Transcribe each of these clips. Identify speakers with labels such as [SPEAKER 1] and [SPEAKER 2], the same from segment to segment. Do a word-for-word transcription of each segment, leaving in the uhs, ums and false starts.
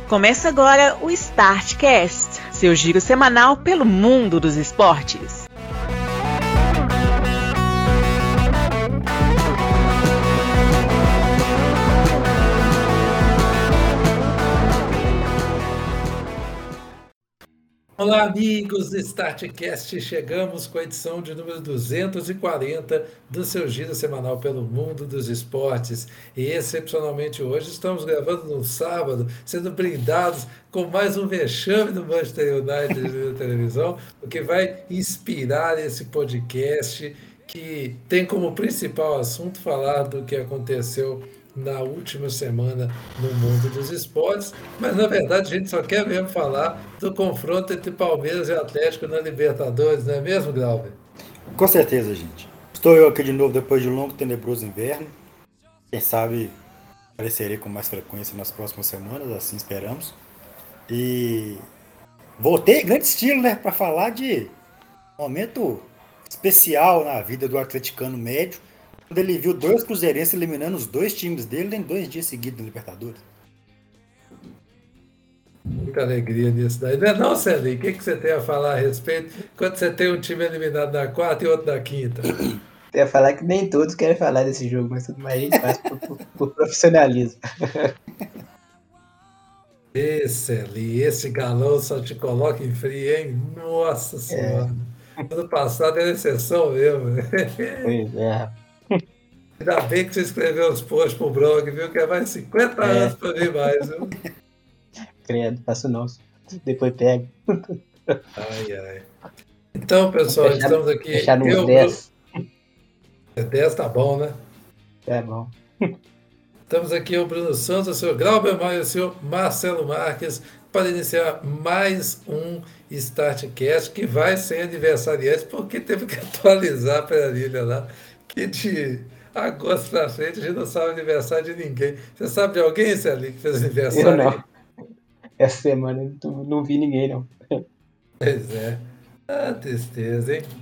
[SPEAKER 1] Começa agora o StartCast, seu giro semanal pelo mundo dos esportes.
[SPEAKER 2] Olá, amigos do StartCast, chegamos com a edição de número duzentos e quarenta do seu giro semanal pelo mundo dos esportes. E excepcionalmente hoje estamos gravando no sábado, sendo brindados com mais um vexame do Manchester United na televisão, o que vai inspirar esse podcast que tem como principal assunto falar do que aconteceu na última semana no mundo dos esportes, mas na verdade a gente só quer mesmo falar do confronto entre Palmeiras e Atlético na Libertadores, não é mesmo, Glauber?
[SPEAKER 3] Com certeza, gente. Estou eu aqui de novo depois de um longo e tenebroso inverno. Quem sabe aparecerei com mais frequência nas próximas semanas, assim esperamos. E voltei em grande estilo, né, para falar de um momento especial na vida do atleticano médio, quando ele viu dois cruzeirenses eliminando os dois times dele em dois dias seguidos na Libertadores.
[SPEAKER 2] Muita alegria nisso daí. Não é não, Celinho? O que, que você tem a falar a respeito quando você tem um time eliminado na quarta e outro na quinta?
[SPEAKER 4] Eu ia falar que nem todos querem falar desse jogo, mas tudo mais a gente faz por, por, por profissionalismo.
[SPEAKER 2] Esse ali, esse galão só te coloca em frio, hein? Nossa Senhora! É. Ano passado era exceção mesmo.
[SPEAKER 4] Pois é.
[SPEAKER 2] Ainda bem que você escreveu os posts pro blog, viu? Que é mais cinquenta é. anos para vir mais, viu?
[SPEAKER 4] Credo, faço não. Depois pega.
[SPEAKER 2] Ai, ai. Então, pessoal,
[SPEAKER 4] fechar,
[SPEAKER 2] estamos aqui.
[SPEAKER 4] Fechar no
[SPEAKER 2] eu,
[SPEAKER 4] dez.
[SPEAKER 2] dez tá bom, né?
[SPEAKER 4] É bom.
[SPEAKER 2] Estamos aqui o Bruno Santos, o senhor Glauber Maia e o senhor Marcelo Marques para iniciar mais um StartCast que vai ser aniversariante, porque teve que atualizar a planilha lá, que de agosto para frente a gente não sabe o aniversário de ninguém. Você sabe de alguém, Celinho, que fez aniversário?
[SPEAKER 4] Eu não. Essa semana eu não, não vi ninguém, não.
[SPEAKER 2] Pois é. Ah, tristeza, hein?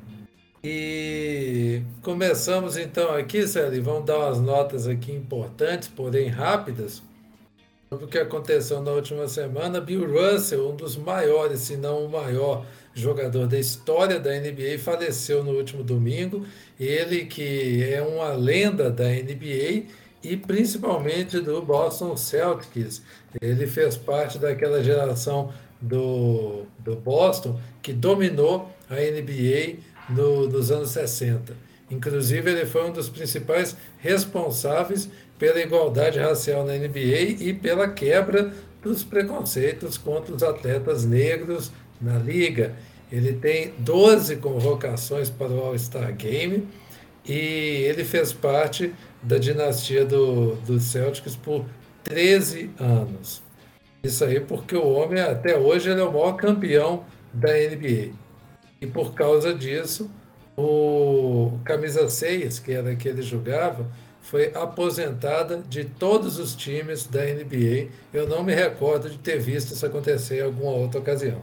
[SPEAKER 2] E começamos então aqui, Celinho, vamos dar umas notas aqui importantes, porém rápidas, sobre o que aconteceu na última semana. Bill Russell, um dos maiores, se não o maior jogador da história da N B A, faleceu no último domingo. Ele que é uma lenda da N B A e principalmente do Boston Celtics. Ele fez parte daquela geração do, do Boston que dominou a N B A no, nos anos sessenta. Inclusive, ele foi um dos principais responsáveis pela igualdade racial na N B A e pela quebra dos preconceitos contra os atletas negros na liga. Ele tem doze convocações para o All-Star Game e ele fez parte da dinastia do, do Celtics por treze anos. Isso aí porque o homem, até hoje, ele é o maior campeão da N B A. E por causa disso, o camisa seis, que era que ele jogava, foi aposentada de todos os times da N B A. Eu não me recordo de ter visto isso acontecer em alguma outra ocasião.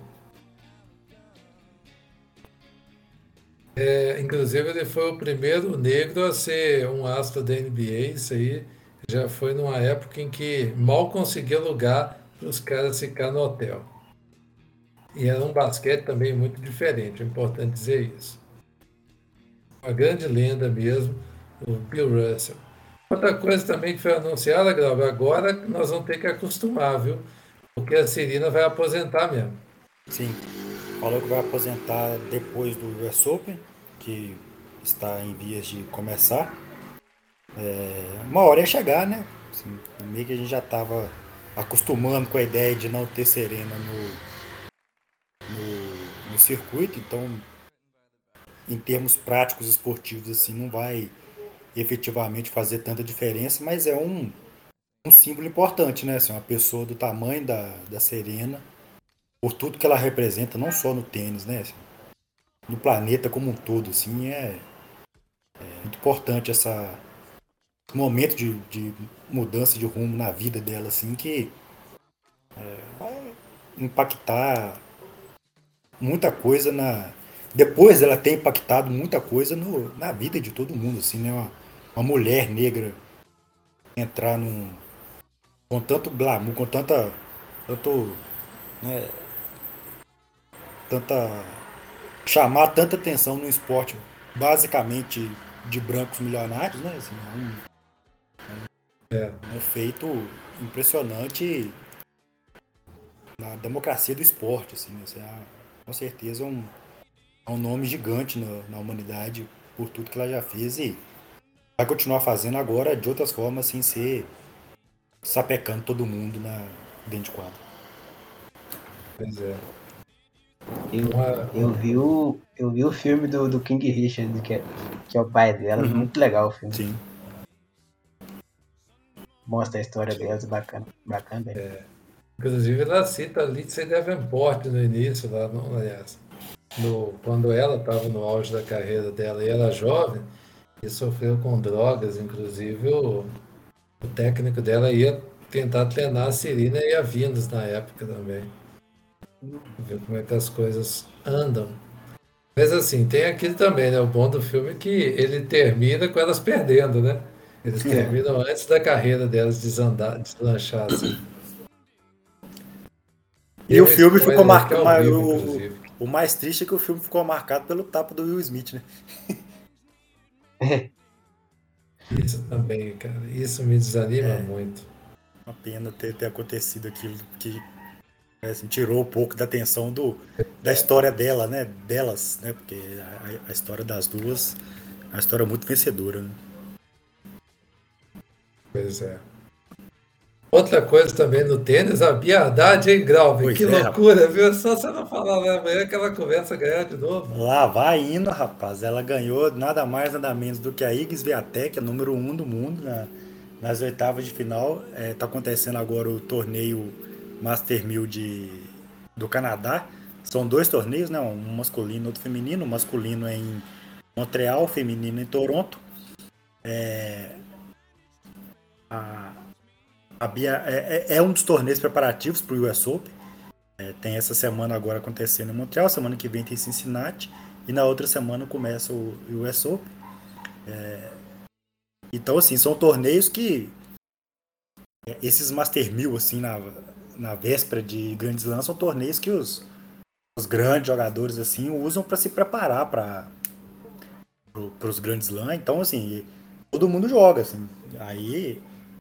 [SPEAKER 2] É, inclusive, ele foi o primeiro negro a ser um astro da N B A. Isso aí já foi numa época em que mal conseguia lugar para os caras ficar no hotel. E era um basquete também muito diferente, é importante dizer isso. Uma grande lenda mesmo, o Bill Russell. Outra coisa também que foi anunciada, Glauber, agora nós vamos ter que acostumar, viu? Porque a Serena vai aposentar mesmo.
[SPEAKER 3] Sim, falou que vai aposentar depois do U S Open, que está em vias de começar. É, uma hora ia chegar, né? Assim, meio que a gente já estava acostumando com a ideia de não ter Serena no... No, no circuito, então em termos práticos esportivos assim não vai efetivamente fazer tanta diferença, mas é um, um símbolo importante, né? Assim, uma pessoa do tamanho da, da Serena, por tudo que ela representa, não só no tênis, né? Assim, no planeta como um todo, assim, é, é muito importante essa momento de, de mudança de rumo na vida dela, assim, que é, vai impactar muita coisa na... Depois ela tem impactado muita coisa no, na vida de todo mundo, assim, né? Uma, uma mulher negra entrar num... com tanto glamour, com tanta tanto, né, tanta, chamar tanta atenção no esporte basicamente de brancos milionários, né? Assim, é um,
[SPEAKER 2] É,
[SPEAKER 3] um feito impressionante na democracia do esporte, assim, né? Assim, é, com certeza é um, é um nome gigante na, na humanidade por tudo que ela já fez e vai continuar fazendo agora de outras formas sem ser sapecando todo mundo na, dentro de quadro.
[SPEAKER 2] pois é.
[SPEAKER 4] Eu,
[SPEAKER 2] Uma,
[SPEAKER 4] eu, vi, o, eu vi o filme do, do King Richard, que é, que é o pai dela.
[SPEAKER 3] Uhum.
[SPEAKER 4] Muito legal o filme.
[SPEAKER 3] Sim.
[SPEAKER 4] Mostra a história delas, bacana. Bacana, velho.
[SPEAKER 2] é, inclusive, ela cita Lindsay Davenport no início, lá, no, aliás, no, quando ela estava no auge da carreira dela e era jovem, e sofreu com drogas, inclusive o, o técnico dela ia tentar treinar a Serena e a Venus na época também. Ver como é que as coisas andam. Mas assim, tem aquilo também, né? O bom do filme é que ele termina com elas perdendo, né? Eles terminam antes da carreira delas desandar, deslanchar, assim.
[SPEAKER 3] E
[SPEAKER 2] Tem
[SPEAKER 3] o
[SPEAKER 2] um
[SPEAKER 3] filme ficou
[SPEAKER 2] spoiler aqui
[SPEAKER 3] marcado.
[SPEAKER 2] ao vivo,
[SPEAKER 3] O,
[SPEAKER 2] inclusive.
[SPEAKER 3] o mais triste é que o filme ficou marcado pelo tapa do Will Smith, né?
[SPEAKER 2] Isso também, cara. Isso me desanima
[SPEAKER 3] É
[SPEAKER 2] muito.
[SPEAKER 3] uma pena ter, ter acontecido aquilo que é, assim, tirou um pouco da atenção do, da história dela, né? Delas, né? Porque a, a história das duas é uma história muito vencedora, né?
[SPEAKER 2] Pois é. Outra coisa também no tênis, a Bia Haddad, hein, Grauber?
[SPEAKER 3] Pois
[SPEAKER 2] Que
[SPEAKER 3] é, rapaz.
[SPEAKER 2] loucura, viu? Só você não falar, né? Amanhã aquela conversa ganhar de novo.
[SPEAKER 3] Lá vai indo, rapaz. Ela ganhou nada mais, nada menos do que a Iga Swiatek, a número um do mundo, na, nas oitavas de final. É, tá acontecendo agora o torneio Master mil de, do Canadá. São dois torneios, né? Um masculino e outro feminino. O masculino é em Montreal, o feminino em Toronto. A, a Bia é, é- é um dos torneios preparativos para o U S Open. É, tem essa semana agora acontecendo em Montreal, semana que vem tem Cincinnati. E na outra semana começa o U S Open. Então, assim, são torneios que é, esses Master mil, assim, na, na véspera de Grand Slam, são torneios que os, os grandes jogadores, assim, usam para se preparar para pro, os Grand Slam. Então, assim, todo mundo joga, assim. Aí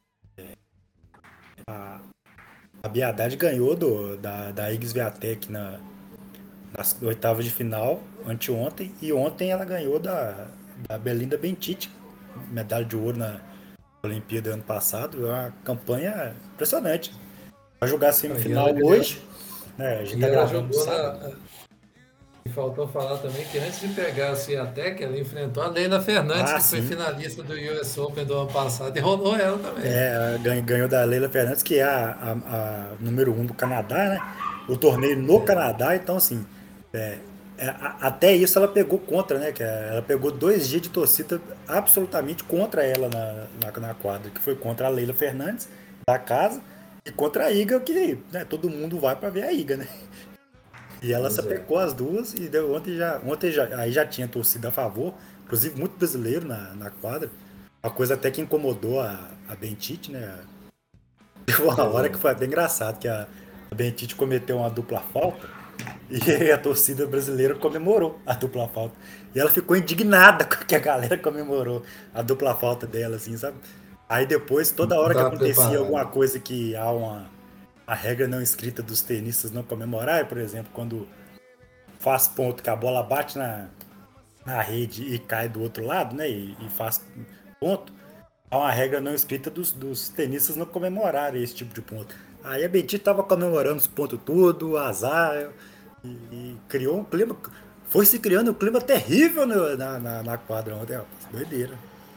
[SPEAKER 3] a Bia Haddad ganhou do, da, da Iga Swiatek na, nas oitavas de final, anteontem, e ontem ela ganhou da, da Belinda Bencic, medalha de ouro na Olimpíada ano passado. É uma campanha impressionante. Vai jogar a
[SPEAKER 2] E
[SPEAKER 3] semifinal
[SPEAKER 2] ela,
[SPEAKER 3] hoje, né? A gente
[SPEAKER 2] e
[SPEAKER 3] tá
[SPEAKER 2] ela
[SPEAKER 3] gravando no
[SPEAKER 2] jogou
[SPEAKER 3] sábado.
[SPEAKER 2] na. E faltou falar também que antes de pegar a Swiatek, ela enfrentou a Leila Fernandes,
[SPEAKER 3] Ah,
[SPEAKER 2] que foi
[SPEAKER 3] sim.
[SPEAKER 2] finalista do U S Open do ano passado, e rolou ela também.
[SPEAKER 3] É, ganhou, ganhou da Leila Fernandes, que é a, a- a número um do Canadá, né? O torneio no Canadá, então assim, é, é, a- até isso ela pegou contra, né? Que é, ela pegou dois dias de torcida absolutamente contra ela na, na, na quadra, que foi contra a Leila Fernandes, da casa, e contra a Iga, que né, todo mundo vai para ver a Iga, né? E ela
[SPEAKER 2] Pois é.
[SPEAKER 3] sapecou as duas e deu, ontem já, ontem já, aí já tinha torcida a favor, inclusive muito brasileiro na, na quadra. Uma coisa até que incomodou a, a Bentite, né? Teve uma
[SPEAKER 2] Pois
[SPEAKER 3] hora que
[SPEAKER 2] é.
[SPEAKER 3] foi bem engraçado, que a, a Bentite cometeu uma dupla falta e a torcida brasileira comemorou a dupla falta. E ela ficou indignada com que a galera comemorou a dupla falta dela, assim, sabe? Aí depois, toda
[SPEAKER 2] Não
[SPEAKER 3] hora que
[SPEAKER 2] estava
[SPEAKER 3] acontecia alguma
[SPEAKER 2] preparado.
[SPEAKER 3] coisa que há uma a regra não escrita dos tenistas não comemorar, por exemplo, quando faz ponto que a bola bate na, na rede e cai do outro lado, né? E, e faz ponto. Há uma regra não escrita dos, dos tenistas não comemorarem esse tipo de ponto. Aí a Bendita tava comemorando os pontos tudo, azar, e, e criou um clima. Foi se criando um clima terrível no- na, na, na quadra ontem, rapaz. Doideira.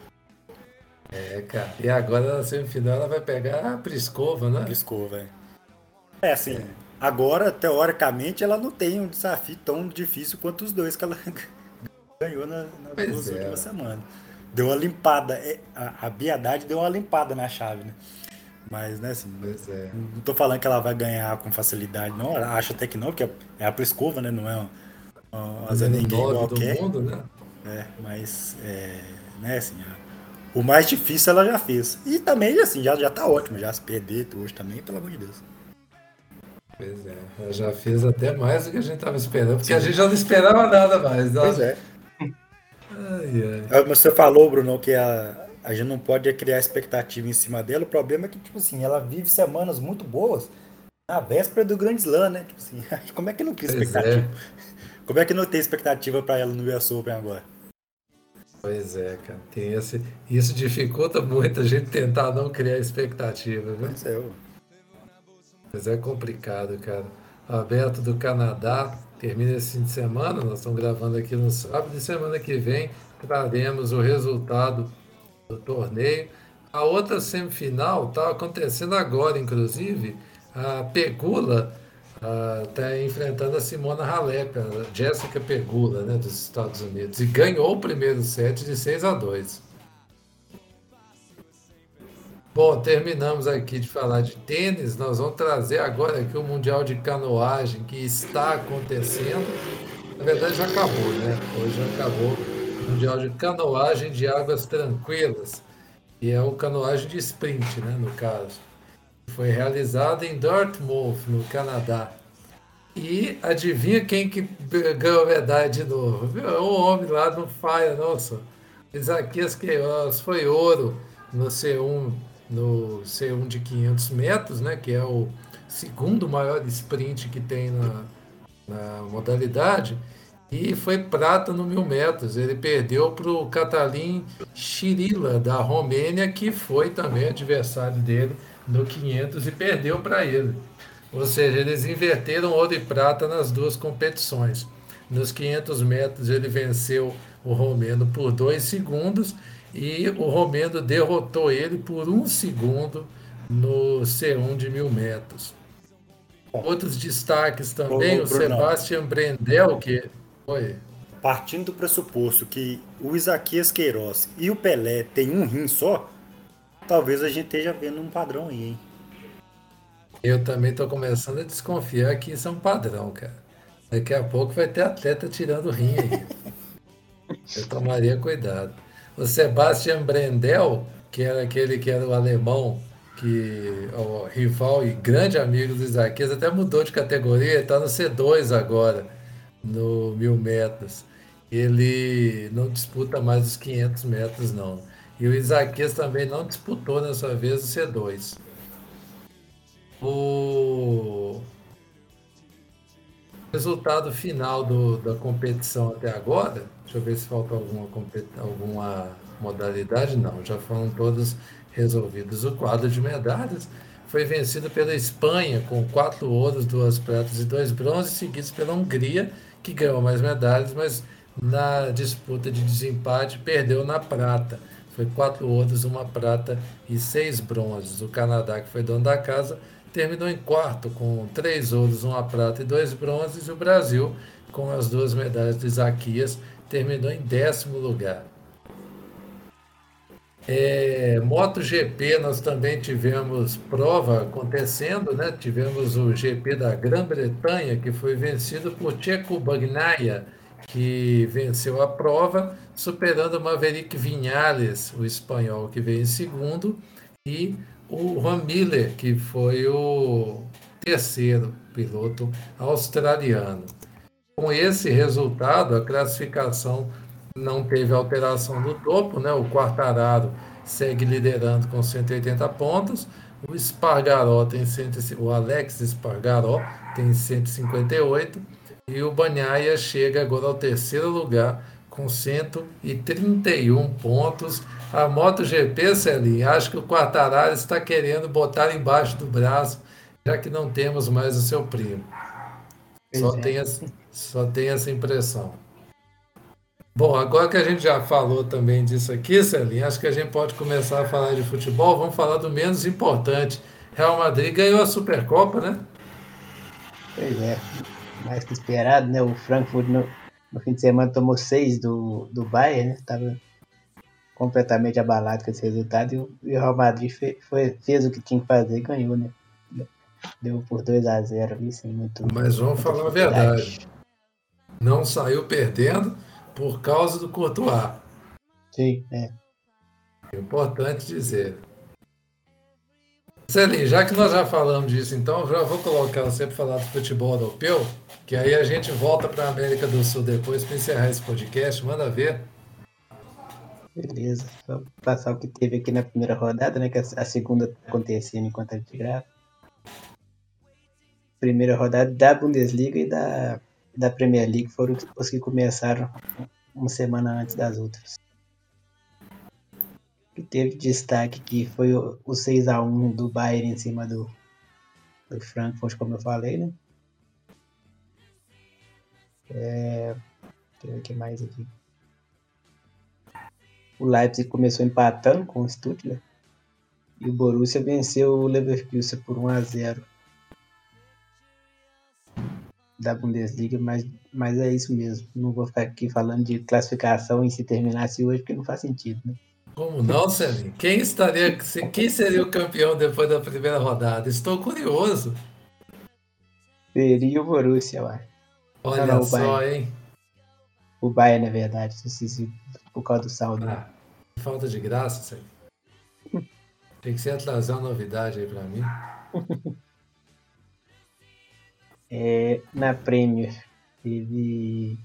[SPEAKER 2] É, cara. E agora na semifinal ela vai pegar a Pliskova, né?
[SPEAKER 3] Piscou, velho. É assim, agora, teoricamente, ela não tem um desafio tão difícil quanto os dois que ela ganhou na- nas
[SPEAKER 2] Pois
[SPEAKER 3] duas últimas
[SPEAKER 2] é.
[SPEAKER 3] semanas. Deu uma limpada. é, A, a Biedade deu uma limpada na chave, né? Mas, né, assim,
[SPEAKER 2] Pois é.
[SPEAKER 3] não tô falando que ela vai ganhar com facilidade, não. Eu acho até que não, porque é a Pliskova, né? Não é uma, uma Zé
[SPEAKER 2] Número
[SPEAKER 3] Ninguém
[SPEAKER 2] nove do
[SPEAKER 3] qualquer.
[SPEAKER 2] mundo, né?
[SPEAKER 3] É, mas, é, né, assim, a- o mais difícil ela já fez. E também, assim, já, já tá ótimo, já se perder hoje também, pelo amor de Deus.
[SPEAKER 2] Pois é, ela já fez até mais do que a gente estava esperando, porque a gente já não esperava nada mais.
[SPEAKER 3] Pois
[SPEAKER 2] Nossa.
[SPEAKER 3] é.
[SPEAKER 2] Ai, ai.
[SPEAKER 3] Ah, mas você falou, Bruno, que a, a gente não pode criar expectativa em cima dela. O problema é que, tipo assim, ela vive semanas muito boas na véspera do Grand Slam, né? Tipo assim, como é que não cria
[SPEAKER 2] Pois
[SPEAKER 3] expectativa?
[SPEAKER 2] é,
[SPEAKER 3] Como é que não tem expectativa pra ela no U S Open agora?
[SPEAKER 2] pois é, cara. Tem esse, isso dificulta muito a gente tentar não criar expectativa, viu?
[SPEAKER 3] Pois é, ô.
[SPEAKER 2] Mas é complicado, cara. O Aberto do Canadá termina esse fim de semana, nós estamos gravando aqui no sábado, e semana que vem traremos o resultado do torneio. A outra semifinal está acontecendo agora, inclusive. A Pegula está enfrentando a Simona Halep, a Jessica Pegula, né, dos Estados Unidos, e ganhou o primeiro set de seis a dois. Bom, terminamos aqui de falar de tênis. Nós vamos trazer agora aqui o Mundial de Canoagem que está acontecendo. Na verdade, já acabou, né? Hoje já acabou o Mundial de Canoagem de Águas Tranquilas, que é o canoagem de sprint, né, no caso. Foi realizado em Dartmouth, no Canadá. E adivinha quem que ganhou a medalha de novo? É o homem lá no Faia, nossa. Isaquias Queiroz foi ouro no C um, no C um de quinhentos metros, né, que é o segundo maior sprint que tem na, na modalidade, e foi prata no mil metros. Ele perdeu para o Catalin Chirila, da Romênia, que foi também adversário dele no quinhentos e perdeu para ele. Ou seja, eles inverteram ouro e prata nas duas competições. Nos quinhentos metros ele venceu o romeno por dois segundos e o romeno derrotou ele por um segundo no C um de mil metros. Outros destaques
[SPEAKER 3] Ô,
[SPEAKER 2] também,
[SPEAKER 3] ô,
[SPEAKER 2] o
[SPEAKER 3] Brunão,
[SPEAKER 2] Sebastian Brendel, que foi.
[SPEAKER 3] partindo do pressuposto que o Isaquias Queiroz e o Pelé têm um rim só, talvez a gente esteja vendo um padrão aí, hein?
[SPEAKER 2] Eu também estou começando a desconfiar que isso é um padrão, cara. Daqui a pouco vai ter atleta tirando rim aí. Eu tomaria cuidado. O Sebastian Brendel, que era aquele que era o alemão, que o rival e grande amigo do Isaquias, até mudou de categoria, está no C dois agora, no mil metros. Ele não disputa mais os quinhentos metros, não. E o Isaquias também não disputou dessa vez o C dois. O resultado final do- da competição até agora, deixa eu ver se falta alguma, compet- alguma modalidade, não, já foram todas resolvidas. O quadro de medalhas foi vencido pela Espanha, com quatro ouros, duas pratas e dois bronzes, seguidos pela Hungria, que ganhou mais medalhas, mas na disputa de desempate perdeu na prata. Foi quatro ouros, uma prata e seis bronzes. O Canadá, que foi dono da casa, terminou em quarto, com três ouros, uma prata e dois bronzes. E o Brasil, com as duas medalhas de Isaquias, terminou em décimo lugar. É, MotoGP, nós também tivemos prova acontecendo, né? Tivemos o G P da Grã-Bretanha, que foi vencido por Checo Bagnaia, que venceu a prova, superando o Maverick Viñales, o espanhol, que veio em segundo, e o Juan Miller, que foi o terceiro piloto australiano. Com esse resultado, a classificação não teve alteração no topo, né? O Quartararo segue liderando com cento e oitenta pontos, o Espargaró tem cento, o Alex Espargaró tem cento e cinquenta e oito e o Bagnaia chega agora ao terceiro lugar com cento e trinta e um pontos. A MotoGP, Celinho, acho que o Quartararo está querendo botar embaixo do braço, já que não temos mais o seu primo. Só
[SPEAKER 4] Pois
[SPEAKER 2] tem,
[SPEAKER 4] é.
[SPEAKER 2] essa- só tem essa impressão. Bom, agora que a gente já falou também disso aqui, Celinho, acho que a gente pode começar a falar de futebol. Vamos falar do menos importante. Real Madrid ganhou a Supercopa, né?
[SPEAKER 4] Pois é. Mais que esperado, né? O Frankfurt no, no fim de semana tomou seis do, do Bayern, né? Tava completamente abalado com esse resultado. E o, e o Real Madrid fe, foi, fez o que tinha que fazer e ganhou, né? Deu por dois a zero ali, sem muito,
[SPEAKER 2] Mas vamos
[SPEAKER 4] muita
[SPEAKER 2] falar a verdade.
[SPEAKER 4] dificuldade.
[SPEAKER 2] Não saiu perdendo por causa do Courtois.
[SPEAKER 4] Sim, é.
[SPEAKER 2] É importante dizer. Celinho, já que nós já falamos disso, então eu já vou colocar você para falar do futebol europeu, que aí a gente volta para a América do Sul depois para encerrar esse podcast. Manda ver.
[SPEAKER 4] Beleza. Só passar o que teve aqui na primeira rodada, né? Que a, a segunda tá acontecendo enquanto a gente grava. Primeira rodada da Bundesliga e da, da Premier League foram os que começaram uma semana antes das outras. O que teve destaque aqui foi o, o seis a um do Bayern em cima do, do Frankfurt, como eu falei, né? É, deixa eu ver o que mais aqui. O Leipzig começou empatando com o Stuttgart e o Borussia venceu o Leverkusen por um a zero da Bundesliga, mas, mas é isso mesmo. Não vou ficar aqui falando de classificação e se terminasse hoje, porque não faz sentido, né?
[SPEAKER 2] Como não, Celinho? Quem estaria, quem seria o campeão depois da primeira rodada? Estou curioso.
[SPEAKER 4] Seria o Borussia, eu acho.
[SPEAKER 2] Olha
[SPEAKER 4] Não, não, o
[SPEAKER 2] só,
[SPEAKER 4] Bayern.
[SPEAKER 2] hein?
[SPEAKER 4] O Bayern, na verdade, se, se, se, por causa do saldo.
[SPEAKER 2] Ah, falta de graça, Celinho. Tem que ser trazer uma novidade aí para mim.
[SPEAKER 4] É, na Premier, teve.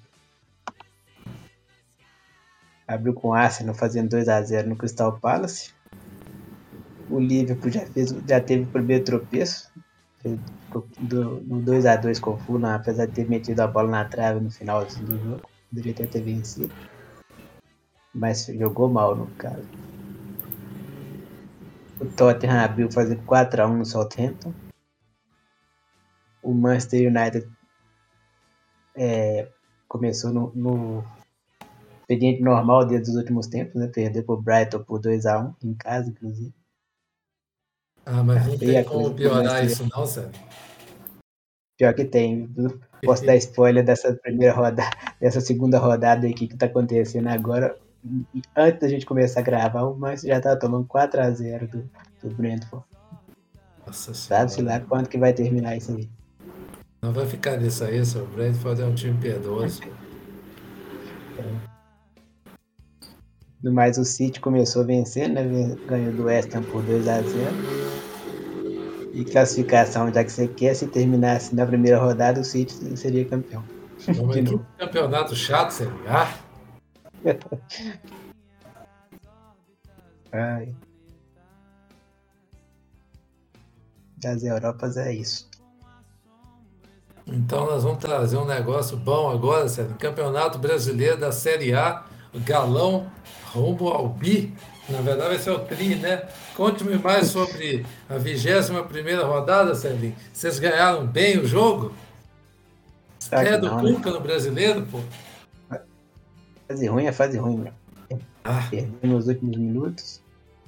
[SPEAKER 4] Abriu com o Arsenal fazendo dois a zero no Crystal Palace. O Liverpool já, fez, já teve o primeiro tropeço. Do, no dois a dois com o Fulham, apesar de ter metido a bola na trave no final do jogo. Poderia ter, ter vencido. Mas jogou mal no caso. O Tottenham abriu fazendo quatro a um no Southampton. O Manchester United é, começou no, no expediente normal desde os últimos tempos, né? Perdeu para o Brighton por dois a um em casa, inclusive.
[SPEAKER 2] Ah, mas não
[SPEAKER 4] Feia
[SPEAKER 2] tem como piorar isso não, Celinho.
[SPEAKER 4] Pior que tem, viu? Posso dar spoiler dessa primeira rodada, dessa segunda rodada aqui que tá acontecendo agora. Antes da gente começar a gravar, o Manchester já tá tomando quatro a zero do, do Brentford.
[SPEAKER 2] Nossa senhora.
[SPEAKER 4] Sabe-se lá quando que vai terminar isso aí.
[SPEAKER 2] Não vai ficar nisso aí, seu Brentford é um time piedoso.
[SPEAKER 4] No mais, o City começou vencendo, né? Ganhou do West Ham por dois a zero. E classificação, já que você quer, se terminasse na primeira rodada, o City seria campeão.
[SPEAKER 2] Vamos aqui, que campeonato chato, Celinho. Ah!
[SPEAKER 4] Ai. Das Europas é isso.
[SPEAKER 2] Então nós vamos trazer um negócio bom agora, Celinho. Campeonato Brasileiro da Série A, o Galão rumo ao Bi. Na verdade vai ser o Tri, né? Conte-me mais sobre a vigésima primeira rodada, Celinho. Vocês ganharam bem o jogo? É do Cuca, né? No Brasileiro, pô.
[SPEAKER 4] Fase ruim é fase ruim, meu.
[SPEAKER 2] Ah.
[SPEAKER 4] Perdeu nos últimos minutos.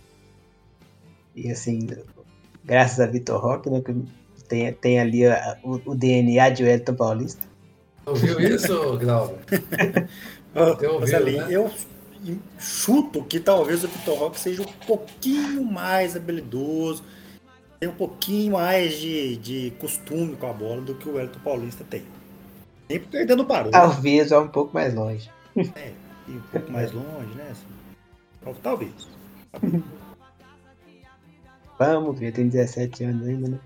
[SPEAKER 4] E assim, graças a Vitor Roque, né? Que tem, tem ali a, o, o D N A de Wellington Paulista.
[SPEAKER 2] Ouviu isso, Glauber?
[SPEAKER 3] Ouviu, ali, né? Eu chuto que talvez o Vitor Roque seja um pouquinho mais habilidoso, tem um pouquinho mais de, de costume com a bola do que o Wellington Paulista tem. Nem porque ele ainda não parou.
[SPEAKER 4] Talvez vá um pouco mais longe.
[SPEAKER 3] É, e um pouco mais longe, né? Assim, talvez.
[SPEAKER 4] Vamos ver, tem dezessete anos ainda, né?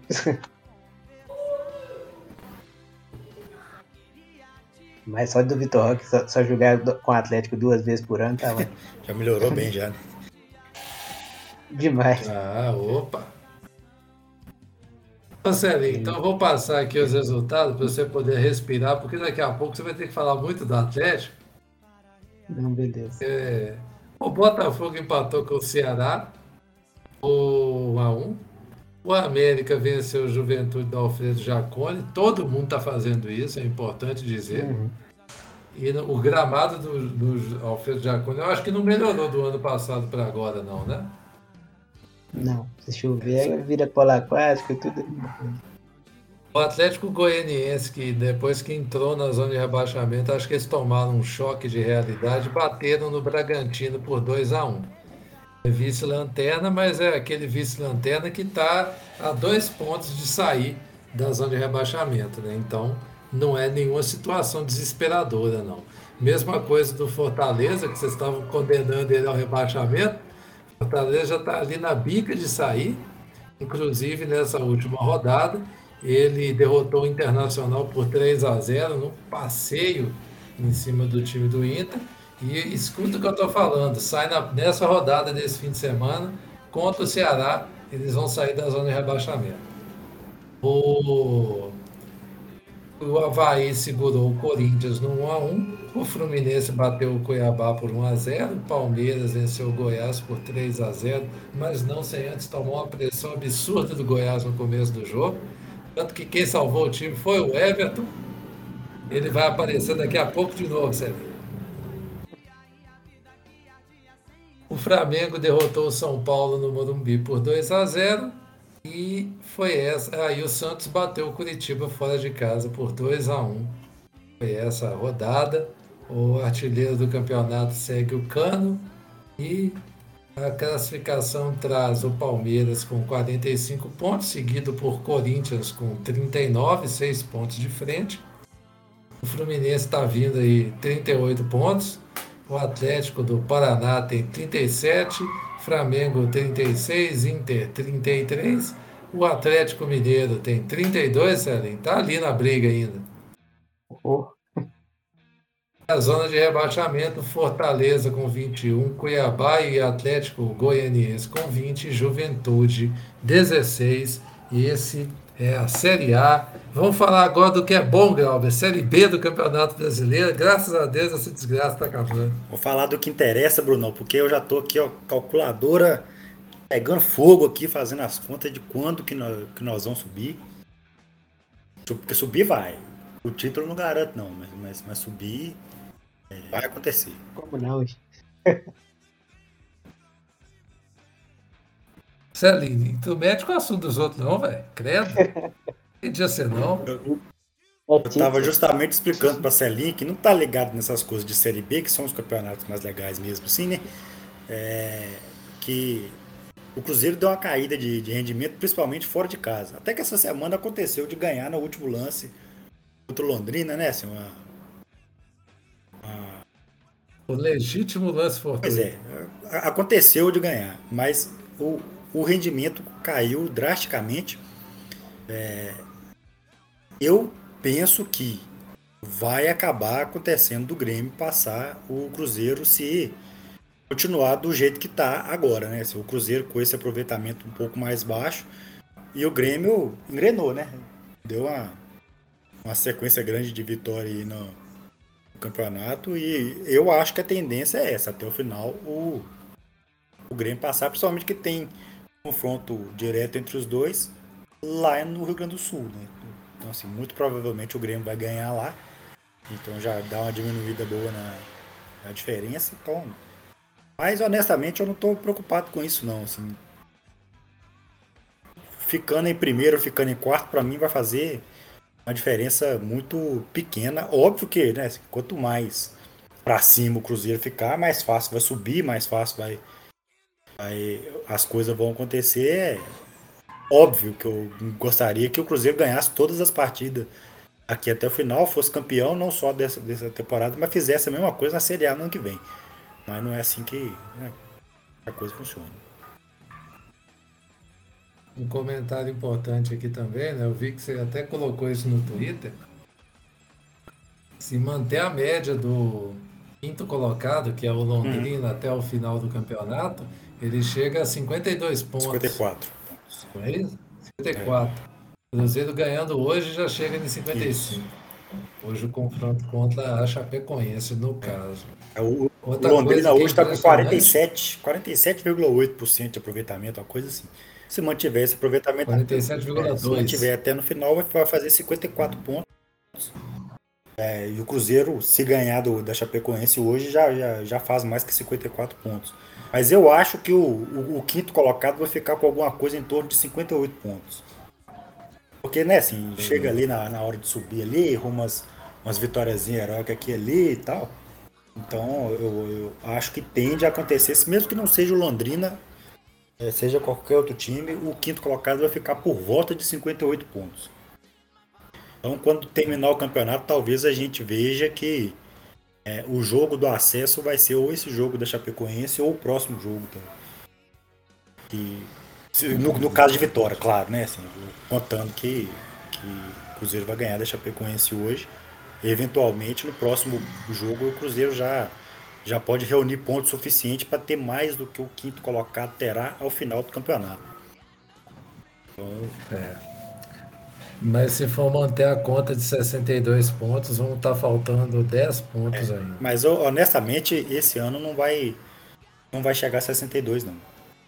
[SPEAKER 4] Mas só do Vitor Roque, só, só jogar com o Atlético duas vezes por ano, tá bom.
[SPEAKER 3] Já melhorou bem, já, né?
[SPEAKER 4] Demais.
[SPEAKER 2] Ah, opa! Marcelinho, então eu vou passar aqui os resultados para você poder respirar, porque daqui a pouco você vai ter que falar muito do Atlético.
[SPEAKER 4] Não, beleza.
[SPEAKER 2] É, o Botafogo empatou com o Ceará, o um a um. O América venceu o Juventude do Alfredo Jaconi. Todo mundo está fazendo isso, é importante dizer.
[SPEAKER 4] Uhum.
[SPEAKER 2] E no, o gramado do, do Alfredo Jaconi, eu acho que não melhorou do ano passado para agora, não, né?
[SPEAKER 4] Não, se chover, vira polo aquático e tudo.
[SPEAKER 2] O Atlético Goianiense, que depois que entrou na zona de rebaixamento, acho que eles tomaram um choque de realidade, bateram no Bragantino por dois a um. É vice-lanterna, mas é aquele vice-lanterna que está a dois pontos de sair da zona de rebaixamento, né? Então, não é nenhuma situação desesperadora, não. Mesma coisa do Fortaleza, que vocês estavam condenando ele ao rebaixamento. Fortaleza já está ali na bica de sair Inclusive, nessa última rodada, ele derrotou o Internacional por três a zero num passeio em cima do time do Inter. E escuta o que eu estou falando, sai na, nessa rodada desse fim de semana, contra o Ceará, eles vão sair da zona de rebaixamento. O, o Avaí segurou o Corinthians no um a um, o Fluminense bateu o Cuiabá por um a zero, o Palmeiras venceu o Goiás por três a zero, mas não sem antes tomar uma pressão absurda do Goiás no começo do jogo. Tanto que quem salvou o time foi o Everton. Ele vai aparecer daqui a pouco de novo, Sérgio. O Flamengo derrotou o São Paulo no Morumbi por dois a zero. E foi essa. Aí o Santos bateu o Curitiba fora de casa por dois a um. Foi essa a rodada. O artilheiro do campeonato segue o Cano. E a classificação traz o Palmeiras com quarenta e cinco pontos, seguido por Corinthians com trinta e nove, seis pontos de frente. O Fluminense está vindo aí trinta e oito pontos. O Atlético do Paraná tem trinta e sete, Flamengo trinta e seis, Inter trinta e três. O Atlético Mineiro tem trinta e dois, Celinho. Está ali na briga ainda.
[SPEAKER 4] Oh.
[SPEAKER 2] A zona de rebaixamento, Fortaleza com vinte e um, Cuiabá e Atlético Goianiense com vinte, Juventude dezesseis. E esse é a Série A. Vamos falar agora do que é bom, Glauber. Série B do Campeonato Brasileiro. Graças a Deus essa desgraça está acabando.
[SPEAKER 3] Vou falar do que interessa, Brunão, porque eu já estou aqui, ó, calculadora pegando fogo aqui, fazendo as contas de quando que nós, que nós vamos subir. Porque subir vai. O título não garanto, não, mas, mas, mas subir é, vai acontecer.
[SPEAKER 4] Como não?
[SPEAKER 2] Celine, tu mete com o assunto dos outros, não, velho? Credo. Que dia você não?
[SPEAKER 3] Eu, eu tava justamente explicando pra Celine que não tá ligado nessas coisas de Série B, que são os campeonatos mais legais mesmo, assim, né? É, que o Cruzeiro deu uma caída de, de rendimento, principalmente fora de casa. Até que essa semana aconteceu de ganhar no último lance contra o Londrina, né? Assim, uma, uma...
[SPEAKER 2] O legítimo lance fortuito.
[SPEAKER 3] Pois é, aconteceu de ganhar, mas o, o rendimento caiu drasticamente. É, eu penso que vai acabar acontecendo do Grêmio passar o Cruzeiro se continuar do jeito que está agora, né? Se o Cruzeiro com esse aproveitamento um pouco mais baixo e o Grêmio engrenou, né? Deu uma, uma sequência grande de vitória aí no, no campeonato e eu acho que a tendência é essa, até o final o, o Grêmio passar, principalmente que tem confronto direto entre os dois lá no Rio Grande do Sul, né? Então, assim, muito provavelmente o Grêmio vai ganhar lá. Então já dá uma diminuída boa na, na diferença. Então, mas honestamente eu não estou preocupado com isso não. Assim, ficando em primeiro, ficando em quarto, para mim vai fazer uma diferença muito pequena. Óbvio que, né? Assim, quanto mais para cima o Cruzeiro ficar, mais fácil vai subir, mais fácil vai, vai as coisas vão acontecer. É óbvio que eu gostaria que o Cruzeiro ganhasse todas as partidas aqui até o final, fosse campeão não só dessa, dessa temporada, mas fizesse a mesma coisa na Série A no ano que vem. Mas não é assim que, né, a coisa funciona.
[SPEAKER 2] Um comentário importante aqui também, né? Eu vi que você até colocou isso no Twitter. Se manter a média do quinto colocado, que é o Londrina, hum. até o final do campeonato, ele chega a cinquenta e dois pontos.
[SPEAKER 3] cinquenta e quatro.
[SPEAKER 2] Não é isso? cinquenta e quatro. É. O Cruzeiro ganhando hoje já chega em cinquenta e cinco. Isso. Hoje o confronto contra a Chapecoense, no caso.
[SPEAKER 3] É, o, o Londrina hoje está com quarenta e sete vírgula oito por cento de aproveitamento, uma coisa assim. Se mantiver esse aproveitamento,
[SPEAKER 2] quarenta e sete vírgula dois.
[SPEAKER 3] Se mantiver até no final, vai fazer cinquenta e quatro pontos. É, e o Cruzeiro, se ganhar do, da Chapecoense hoje, já, já, já faz mais que cinquenta e quatro pontos. Mas eu acho que o, o, o quinto colocado vai ficar com alguma coisa em torno de cinquenta e oito pontos. Porque, né, assim, uhum. chega ali na, na hora de subir ali, arruma umas, umas vitóriazinhas heróicas aqui e ali e tal. Então, eu, eu acho que tende a acontecer, mesmo que não seja o Londrina, é, seja qualquer outro time, o quinto colocado vai ficar por volta de cinquenta e oito pontos. Então, quando terminar o campeonato, talvez a gente veja que é, o jogo do acesso vai ser ou esse jogo da Chapecoense ou o próximo jogo. Tá? Que No, no caso de vitória, claro, né? Assim, contando que, que o Cruzeiro vai ganhar da Chapecoense hoje. E, eventualmente, no próximo jogo, o Cruzeiro já, já pode reunir pontos suficientes para ter mais do que o quinto colocado terá ao final do campeonato. Então,
[SPEAKER 2] Mas se for manter a conta de sessenta e dois pontos, vão estar faltando dez pontos ainda.
[SPEAKER 3] mas honestamente, esse ano não vai, não vai chegar a sessenta e dois, não.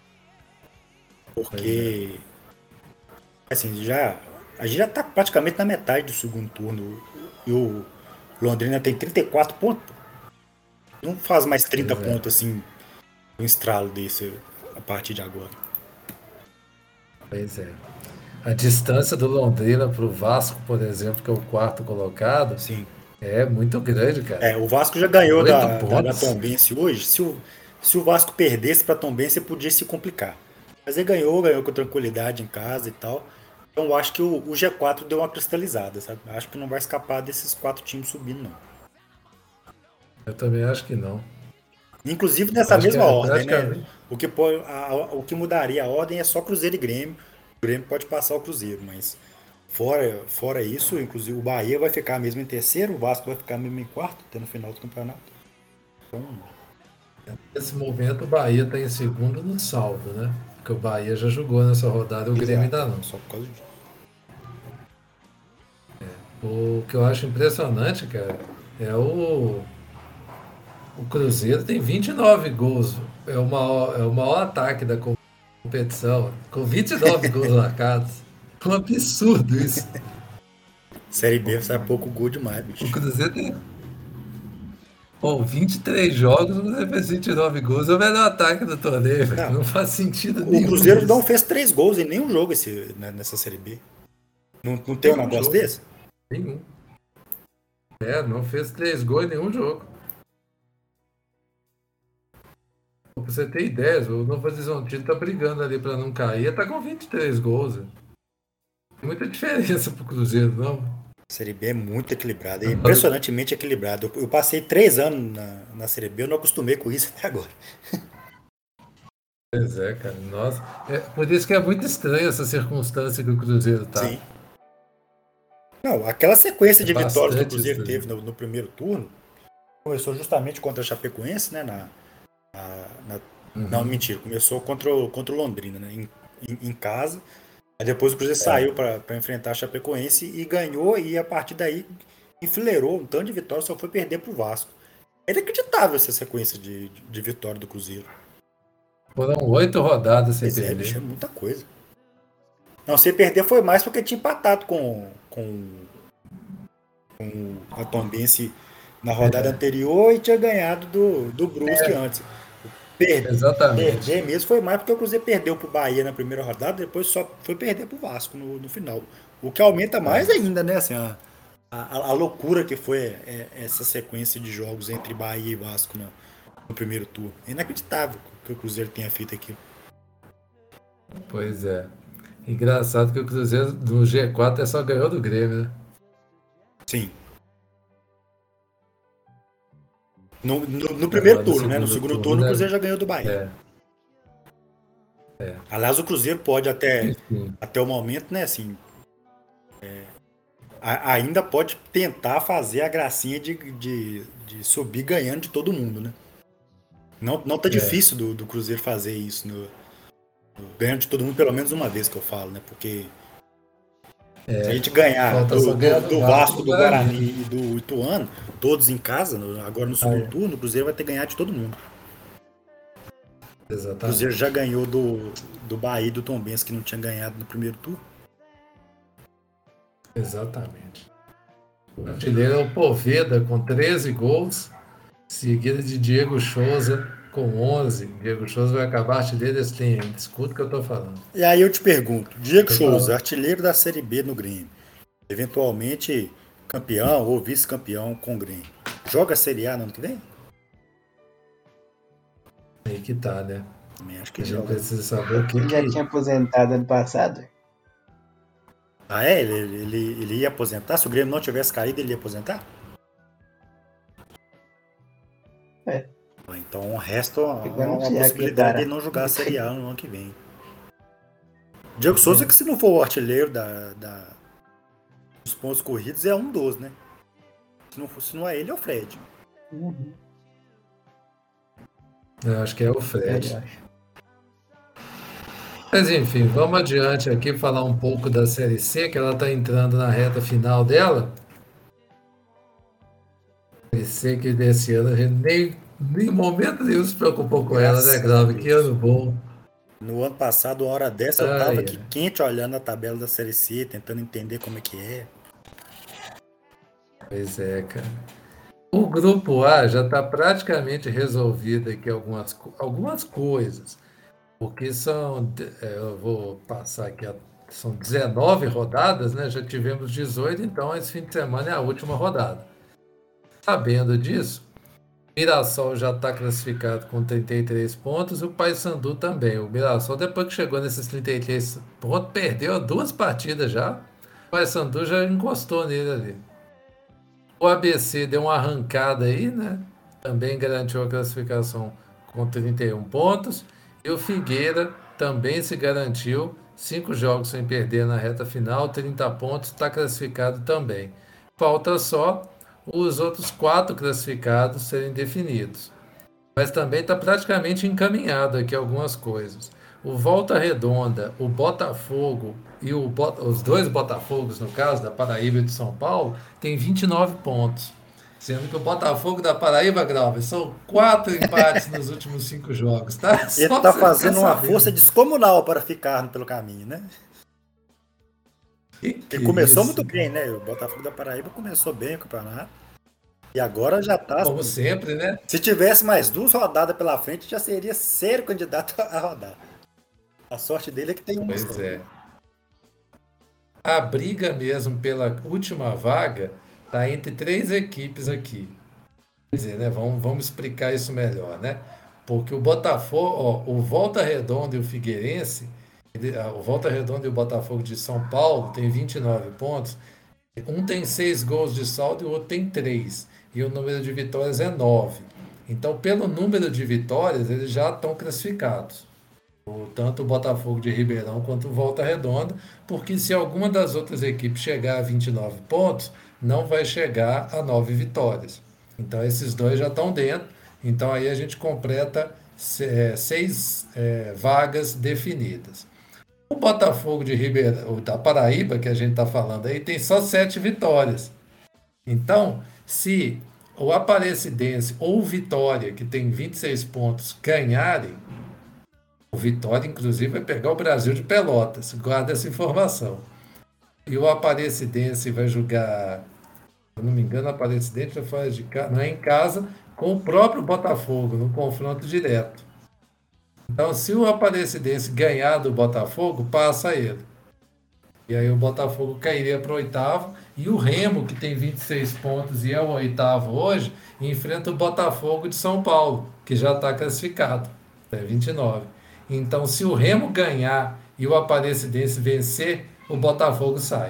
[SPEAKER 2] Pois é.
[SPEAKER 3] Porque, assim, já, a gente já está praticamente na metade do segundo turno. E o Londrina tem trinta e quatro pontos. Não faz mais trinta
[SPEAKER 2] Pois é.
[SPEAKER 3] pontos assim, um estralo desse a partir de agora.
[SPEAKER 2] Pois é. A distância do Londrina para o Vasco, por exemplo, que é o quarto colocado,
[SPEAKER 3] Sim.
[SPEAKER 2] é muito grande, cara.
[SPEAKER 3] É, o Vasco já ganhou
[SPEAKER 2] Oito
[SPEAKER 3] da, da, da
[SPEAKER 2] pontos.
[SPEAKER 3] Tombense hoje. Se o, se o Vasco perdesse para a Tombense, podia se complicar. Mas ele ganhou, ganhou com tranquilidade em casa e tal. Então eu acho que o, o G quatro deu uma cristalizada, sabe? Acho que não vai escapar desses quatro times subindo, não.
[SPEAKER 2] Eu também acho que não.
[SPEAKER 3] Inclusive nessa
[SPEAKER 2] Acho que
[SPEAKER 3] mesma
[SPEAKER 2] é
[SPEAKER 3] ordem, né?
[SPEAKER 2] praticamente.
[SPEAKER 3] O que, pode, a- a- o que mudaria a ordem é só Cruzeiro e Grêmio. O Grêmio pode passar o Cruzeiro, mas fora, fora isso, inclusive o Bahia vai ficar mesmo em terceiro, o Vasco vai ficar mesmo em quarto, até no final do campeonato. Então,
[SPEAKER 2] Nesse momento, o Bahia está em segundo no saldo, né? Porque o Bahia já jogou nessa rodada, o Grêmio ainda
[SPEAKER 3] exato,
[SPEAKER 2] não.
[SPEAKER 3] só por causa disso.
[SPEAKER 2] O que eu acho impressionante, cara, é o, o Cruzeiro tem vinte e nove gols. É o maior, é o maior ataque da competição, com vinte e nove gols marcados. É um absurdo isso.
[SPEAKER 3] Série B sai pouco gol demais,
[SPEAKER 2] O
[SPEAKER 3] bicho.
[SPEAKER 2] Cruzeiro tem, pô, vinte e três jogos, o Cruzeiro fez vinte e nove gols. É o melhor ataque do torneio, velho.
[SPEAKER 3] Não,
[SPEAKER 2] Não faz sentido
[SPEAKER 3] o
[SPEAKER 2] nenhum
[SPEAKER 3] Cruzeiro não
[SPEAKER 2] isso.
[SPEAKER 3] fez três gols em nenhum jogo esse, né, nessa Série B. Não, não tem um
[SPEAKER 2] Nenhum
[SPEAKER 3] negócio
[SPEAKER 2] jogo.
[SPEAKER 3] desse?
[SPEAKER 2] Nenhum. É, não fez três gols em nenhum jogo. Pra você ter ideia, o Novo Horizontino tá brigando ali pra não cair, tá com vinte e três gols. Né? Tem muita diferença pro Cruzeiro, não?
[SPEAKER 3] A Série B é muito equilibrada, é impressionantemente equilibrada. Eu, eu passei três anos na, na Série B, eu não acostumei com isso até agora.
[SPEAKER 2] Pois é, cara. Nossa. É, por isso que é muito estranha essa circunstância que o Cruzeiro tá.
[SPEAKER 3] Sim. Não, aquela sequência
[SPEAKER 2] É
[SPEAKER 3] de vitórias que o
[SPEAKER 2] bastante
[SPEAKER 3] Cruzeiro
[SPEAKER 2] estranho.
[SPEAKER 3] teve no, no primeiro turno começou justamente contra a Chapecoense, né? Na, na- na- não,
[SPEAKER 2] Uhum.
[SPEAKER 3] mentira, começou contra o, contra o Londrina, né? Em, em- em casa. Aí depois o Cruzeiro
[SPEAKER 2] É,
[SPEAKER 3] saiu para enfrentar a Chapecoense e ganhou, e a partir daí enfileirou um tanto de vitórias, só foi perder pro Vasco. É inacreditável essa sequência de, de, de vitória do Cruzeiro.
[SPEAKER 2] foram oito rodadas sem
[SPEAKER 3] Pois é, bicho,
[SPEAKER 2] perder.
[SPEAKER 3] é muita coisa. Não, se perder foi mais porque tinha empatado com, com, com a Tombense na rodada
[SPEAKER 2] É,
[SPEAKER 3] anterior e tinha ganhado do, do Brusque antes. Per-
[SPEAKER 2] exatamente.
[SPEAKER 3] perder mesmo foi mais porque o Cruzeiro perdeu pro Bahia na primeira rodada, depois só foi perder pro Vasco no, no final. O que aumenta mais
[SPEAKER 2] É,
[SPEAKER 3] ainda, né? Assim, a, a, a loucura que foi é, essa sequência de jogos entre Bahia e Vasco no, no primeiro turno. É inacreditável que o Cruzeiro tenha feito aquilo.
[SPEAKER 2] pois é. Engraçado que o Cruzeiro no G quatro é só ganhou do Grêmio, né?
[SPEAKER 3] Sim. No, no, no primeiro
[SPEAKER 2] Agora no
[SPEAKER 3] turno, né? No
[SPEAKER 2] segundo
[SPEAKER 3] segundo
[SPEAKER 2] turno,
[SPEAKER 3] turno, o Cruzeiro
[SPEAKER 2] né?
[SPEAKER 3] já ganhou do Bahia.
[SPEAKER 2] É, é.
[SPEAKER 3] Aliás, o Cruzeiro pode até,
[SPEAKER 2] Enfim,
[SPEAKER 3] até o momento, né? Assim, a- ainda pode tentar fazer a gracinha de, de, de subir ganhando de todo mundo, né? Não, não tá
[SPEAKER 2] é.
[SPEAKER 3] difícil do, do Cruzeiro fazer isso, no, no- ganhando de todo mundo pelo menos uma vez que eu falo, né? Porque se a gente ganhar
[SPEAKER 2] Falta
[SPEAKER 3] do,
[SPEAKER 2] só ganhar
[SPEAKER 3] do,
[SPEAKER 2] do
[SPEAKER 3] do
[SPEAKER 2] Vasco e
[SPEAKER 3] Vasco,
[SPEAKER 2] do
[SPEAKER 3] do Guarani
[SPEAKER 2] Guarani.
[SPEAKER 3] e do Ituano, todos em casa, no- agora no segundo
[SPEAKER 2] Aí,
[SPEAKER 3] turno, o Cruzeiro vai ter que ganhar de todo mundo. O Cruzeiro já
[SPEAKER 2] exatamente.
[SPEAKER 3] ganhou do, do Bahia e do Tombense, que não tinha ganhado no primeiro turno.
[SPEAKER 2] Exatamente. O artilheiro é o Poveda com treze gols, seguido de Diego Souza com onze. Diego Souza vai acabar artilheiro desse time. Escuta o que eu tô falando.
[SPEAKER 3] E aí eu te pergunto, Diego
[SPEAKER 2] Tô
[SPEAKER 3] Souza,
[SPEAKER 2] falando.
[SPEAKER 3] artilheiro da Série B no Grêmio, eventualmente campeão ou vice-campeão com o Grêmio, joga a Série A no ano que vem?
[SPEAKER 2] Aí que tá, né?
[SPEAKER 3] Também acho
[SPEAKER 2] A
[SPEAKER 3] que
[SPEAKER 2] gente
[SPEAKER 3] joga.
[SPEAKER 2] precisa saber o que
[SPEAKER 4] Ele já
[SPEAKER 2] que.
[SPEAKER 4] tinha aposentado ano passado.
[SPEAKER 3] Ah, é? Ele, ele, ele ia aposentar? Se o Grêmio não tivesse caído, ele ia aposentar?
[SPEAKER 4] É,
[SPEAKER 3] Ah, então resta uma,
[SPEAKER 4] ficou
[SPEAKER 3] uma
[SPEAKER 4] anunciado que ia
[SPEAKER 3] possibilidade de ele
[SPEAKER 4] parar.
[SPEAKER 3] não jogar a Série A no ano que vem. Diego Souza, que se não for o artilheiro da, da- dos pontos corridos, é um dos, né? Se não, for, se não é ele, é o Fred.
[SPEAKER 4] Uhum.
[SPEAKER 2] Eu acho que é o
[SPEAKER 4] Eu
[SPEAKER 2] Fred.
[SPEAKER 4] acho.
[SPEAKER 2] Mas enfim, vamos adiante aqui falar um pouco da Série C, que ela está entrando na reta final dela. Série C que desse ano a gente nem, nem momento nenhum se preocupou com ela, né,
[SPEAKER 3] Graças a
[SPEAKER 2] Grave? Que
[SPEAKER 3] Deus.
[SPEAKER 2] ano bom.
[SPEAKER 3] No ano passado, uma hora dessa, eu
[SPEAKER 2] Ai,
[SPEAKER 3] tava aqui
[SPEAKER 2] ai.
[SPEAKER 3] quente olhando a tabela da Série C, tentando entender como é que é.
[SPEAKER 2] Pois é, cara. O grupo A já está praticamente resolvido aqui algumas, co- algumas coisas, porque são, de- é, eu vou passar aqui, a- são dezenove rodadas, né? Já tivemos dezoito, então esse fim de semana é a última rodada. Sabendo disso, Mirassol já está classificado com trinta e três pontos e o Paysandu também. O Mirassol, depois que chegou nesses trinta e três pontos, perdeu duas partidas já. O Paysandu já encostou nele ali. O A B C deu uma arrancada aí, né? Também garantiu a classificação com trinta e um pontos. E o Figueira também se garantiu, cinco jogos sem perder na reta final, trinta pontos, está classificado também. Falta só os outros quatro classificados serem definidos. Mas também está praticamente encaminhado aqui algumas coisas. O Volta Redonda, o Botafogo e o Bota- os dois Botafogos, no caso, da Paraíba e de São Paulo, tem vinte e nove pontos. Sendo que o Botafogo da Paraíba, Grauber, são quatro empates nos últimos cinco jogos, tá?
[SPEAKER 3] Ele
[SPEAKER 2] Só
[SPEAKER 3] tá
[SPEAKER 2] pra você ficar
[SPEAKER 3] fazendo uma
[SPEAKER 2] sabendo.
[SPEAKER 3] força descomunal para ficar pelo caminho, né?
[SPEAKER 2] Que que
[SPEAKER 3] Ele
[SPEAKER 2] é
[SPEAKER 3] começou
[SPEAKER 2] isso,
[SPEAKER 3] muito
[SPEAKER 2] cara?
[SPEAKER 3] bem, né? O Botafogo da Paraíba começou bem o campeonato. E agora já tá.
[SPEAKER 2] Como sempre, né?
[SPEAKER 3] Se tivesse mais duas rodadas pela frente, já seria ser candidato a rodar. A sorte dele é que tem uma
[SPEAKER 2] Pois
[SPEAKER 3] só.
[SPEAKER 2] é. A briga mesmo pela última vaga está entre três equipes aqui. Quer dizer, né? Vamos, vamos explicar isso melhor, né? Porque o Botafogo, ó, o Volta Redonda e o Figueirense, ele- ah, o Volta Redonda e o Botafogo de São Paulo tem vinte e nove pontos. Um tem seis gols de saldo e o outro tem três. E o número de vitórias é nove. Então, pelo número de vitórias, eles já estão classificados. O- Tanto o Botafogo de Ribeirão quanto o Volta Redonda, porque se alguma das outras equipes chegar a vinte e nove pontos, não vai chegar a nove vitórias. Então esses dois já estão dentro. Então aí a gente completa se- eh, seis eh, vagas definidas. O Botafogo de Ribeirão, o da Paraíba, que a gente está falando aí, tem só sete vitórias. Então, se o Aparecidense ou o Vitória, que tem vinte e seis pontos, ganharem, o Vitória, inclusive, vai pegar o Brasil de Pelotas. Guarda essa informação. E o Aparecidense vai jogar, se eu não me engano, o Aparecidense vai fora de casa, não é em casa, com o próprio Botafogo, no confronto direto. Então, se o Aparecidense ganhar do Botafogo, passa ele. E aí o Botafogo cairia para o oitavo. E o Remo, que tem vinte e seis pontos e é o oitavo hoje, enfrenta o Botafogo de São Paulo, que já está classificado. É vinte e nove. Então, se o Remo ganhar e o Aparecidense vencer, o Botafogo sai.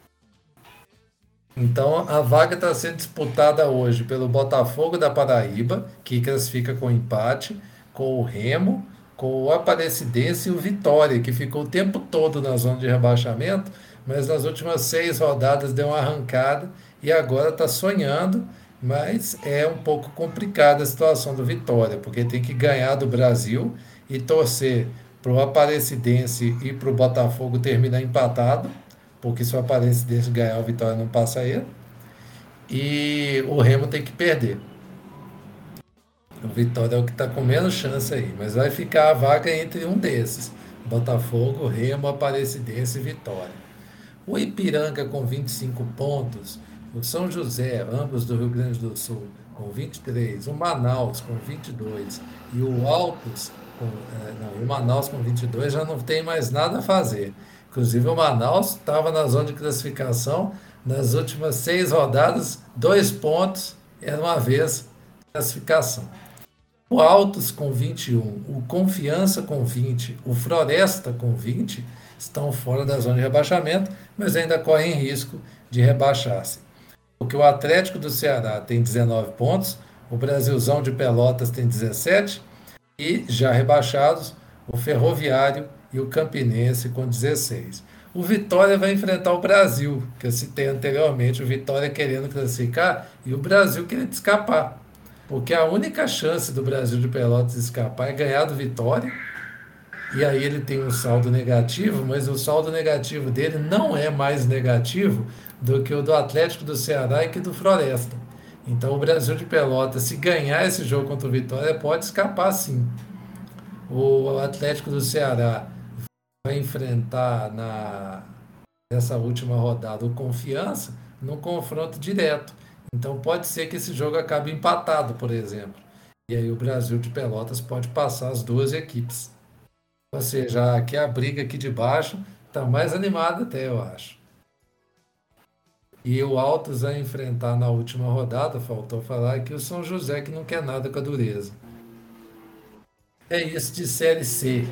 [SPEAKER 2] Então, a vaga está sendo disputada hoje pelo Botafogo da Paraíba, que classifica com empate, com o Remo, com o Aparecidense e o Vitória, que ficou o tempo todo na zona de rebaixamento, mas nas últimas seis rodadas deu uma arrancada e agora está sonhando, mas é um pouco complicada a situação do Vitória, porque tem que ganhar do Brasil e torcer para o Aparecidense e para o Botafogo terminar empatado, porque se o Aparecidense ganhar, o Vitória não passa ele. E o Remo tem que perder. O Vitória é o que está com menos chance aí, mas vai ficar a vaga entre um desses: Botafogo, Remo, Aparecidense e Vitória. O Ipiranga com vinte e cinco pontos, o São José, ambos do Rio Grande do Sul, com vinte e três, o Manaus com vinte e dois e o Altos, com, eh, não, o Manaus com vinte e dois já não tem mais nada a fazer. Inclusive o Manaus estava na zona de classificação nas últimas seis rodadas, dois pontos, era uma vez classificação. O Altos com vinte e um, o Confiança com vinte, o Floresta com vinte estão fora da zona de rebaixamento, mas ainda correm risco de rebaixar-se. Porque o Atlético do Ceará tem dezenove pontos, o Brasilzão de Pelotas tem dezessete e já rebaixados o Ferroviário e o Campinense com dezesseis. O Vitória vai enfrentar o Brasil, que eu citei anteriormente, o Vitória querendo classificar e o Brasil querendo escapar. Porque a única chance do Brasil de Pelotas escapar é ganhar do Vitória, e aí ele tem um saldo negativo, mas o saldo negativo dele não é mais negativo do que o do Atlético do Ceará e que do Floresta. Então o Brasil de Pelotas, se ganhar esse jogo contra o Vitória, pode escapar sim. O Atlético do Ceará vai enfrentar na, nessa última rodada o Confiança num confronto direto. Então pode ser que esse jogo acabe empatado, por exemplo. E aí o Brasil de Pelotas pode passar as duas equipes. Ou seja, aqui a briga aqui de baixo está mais animada até, eu acho. E o Altos vai enfrentar na última rodada, faltou falar, que o São José, que não quer nada com a dureza. É isso de Série C.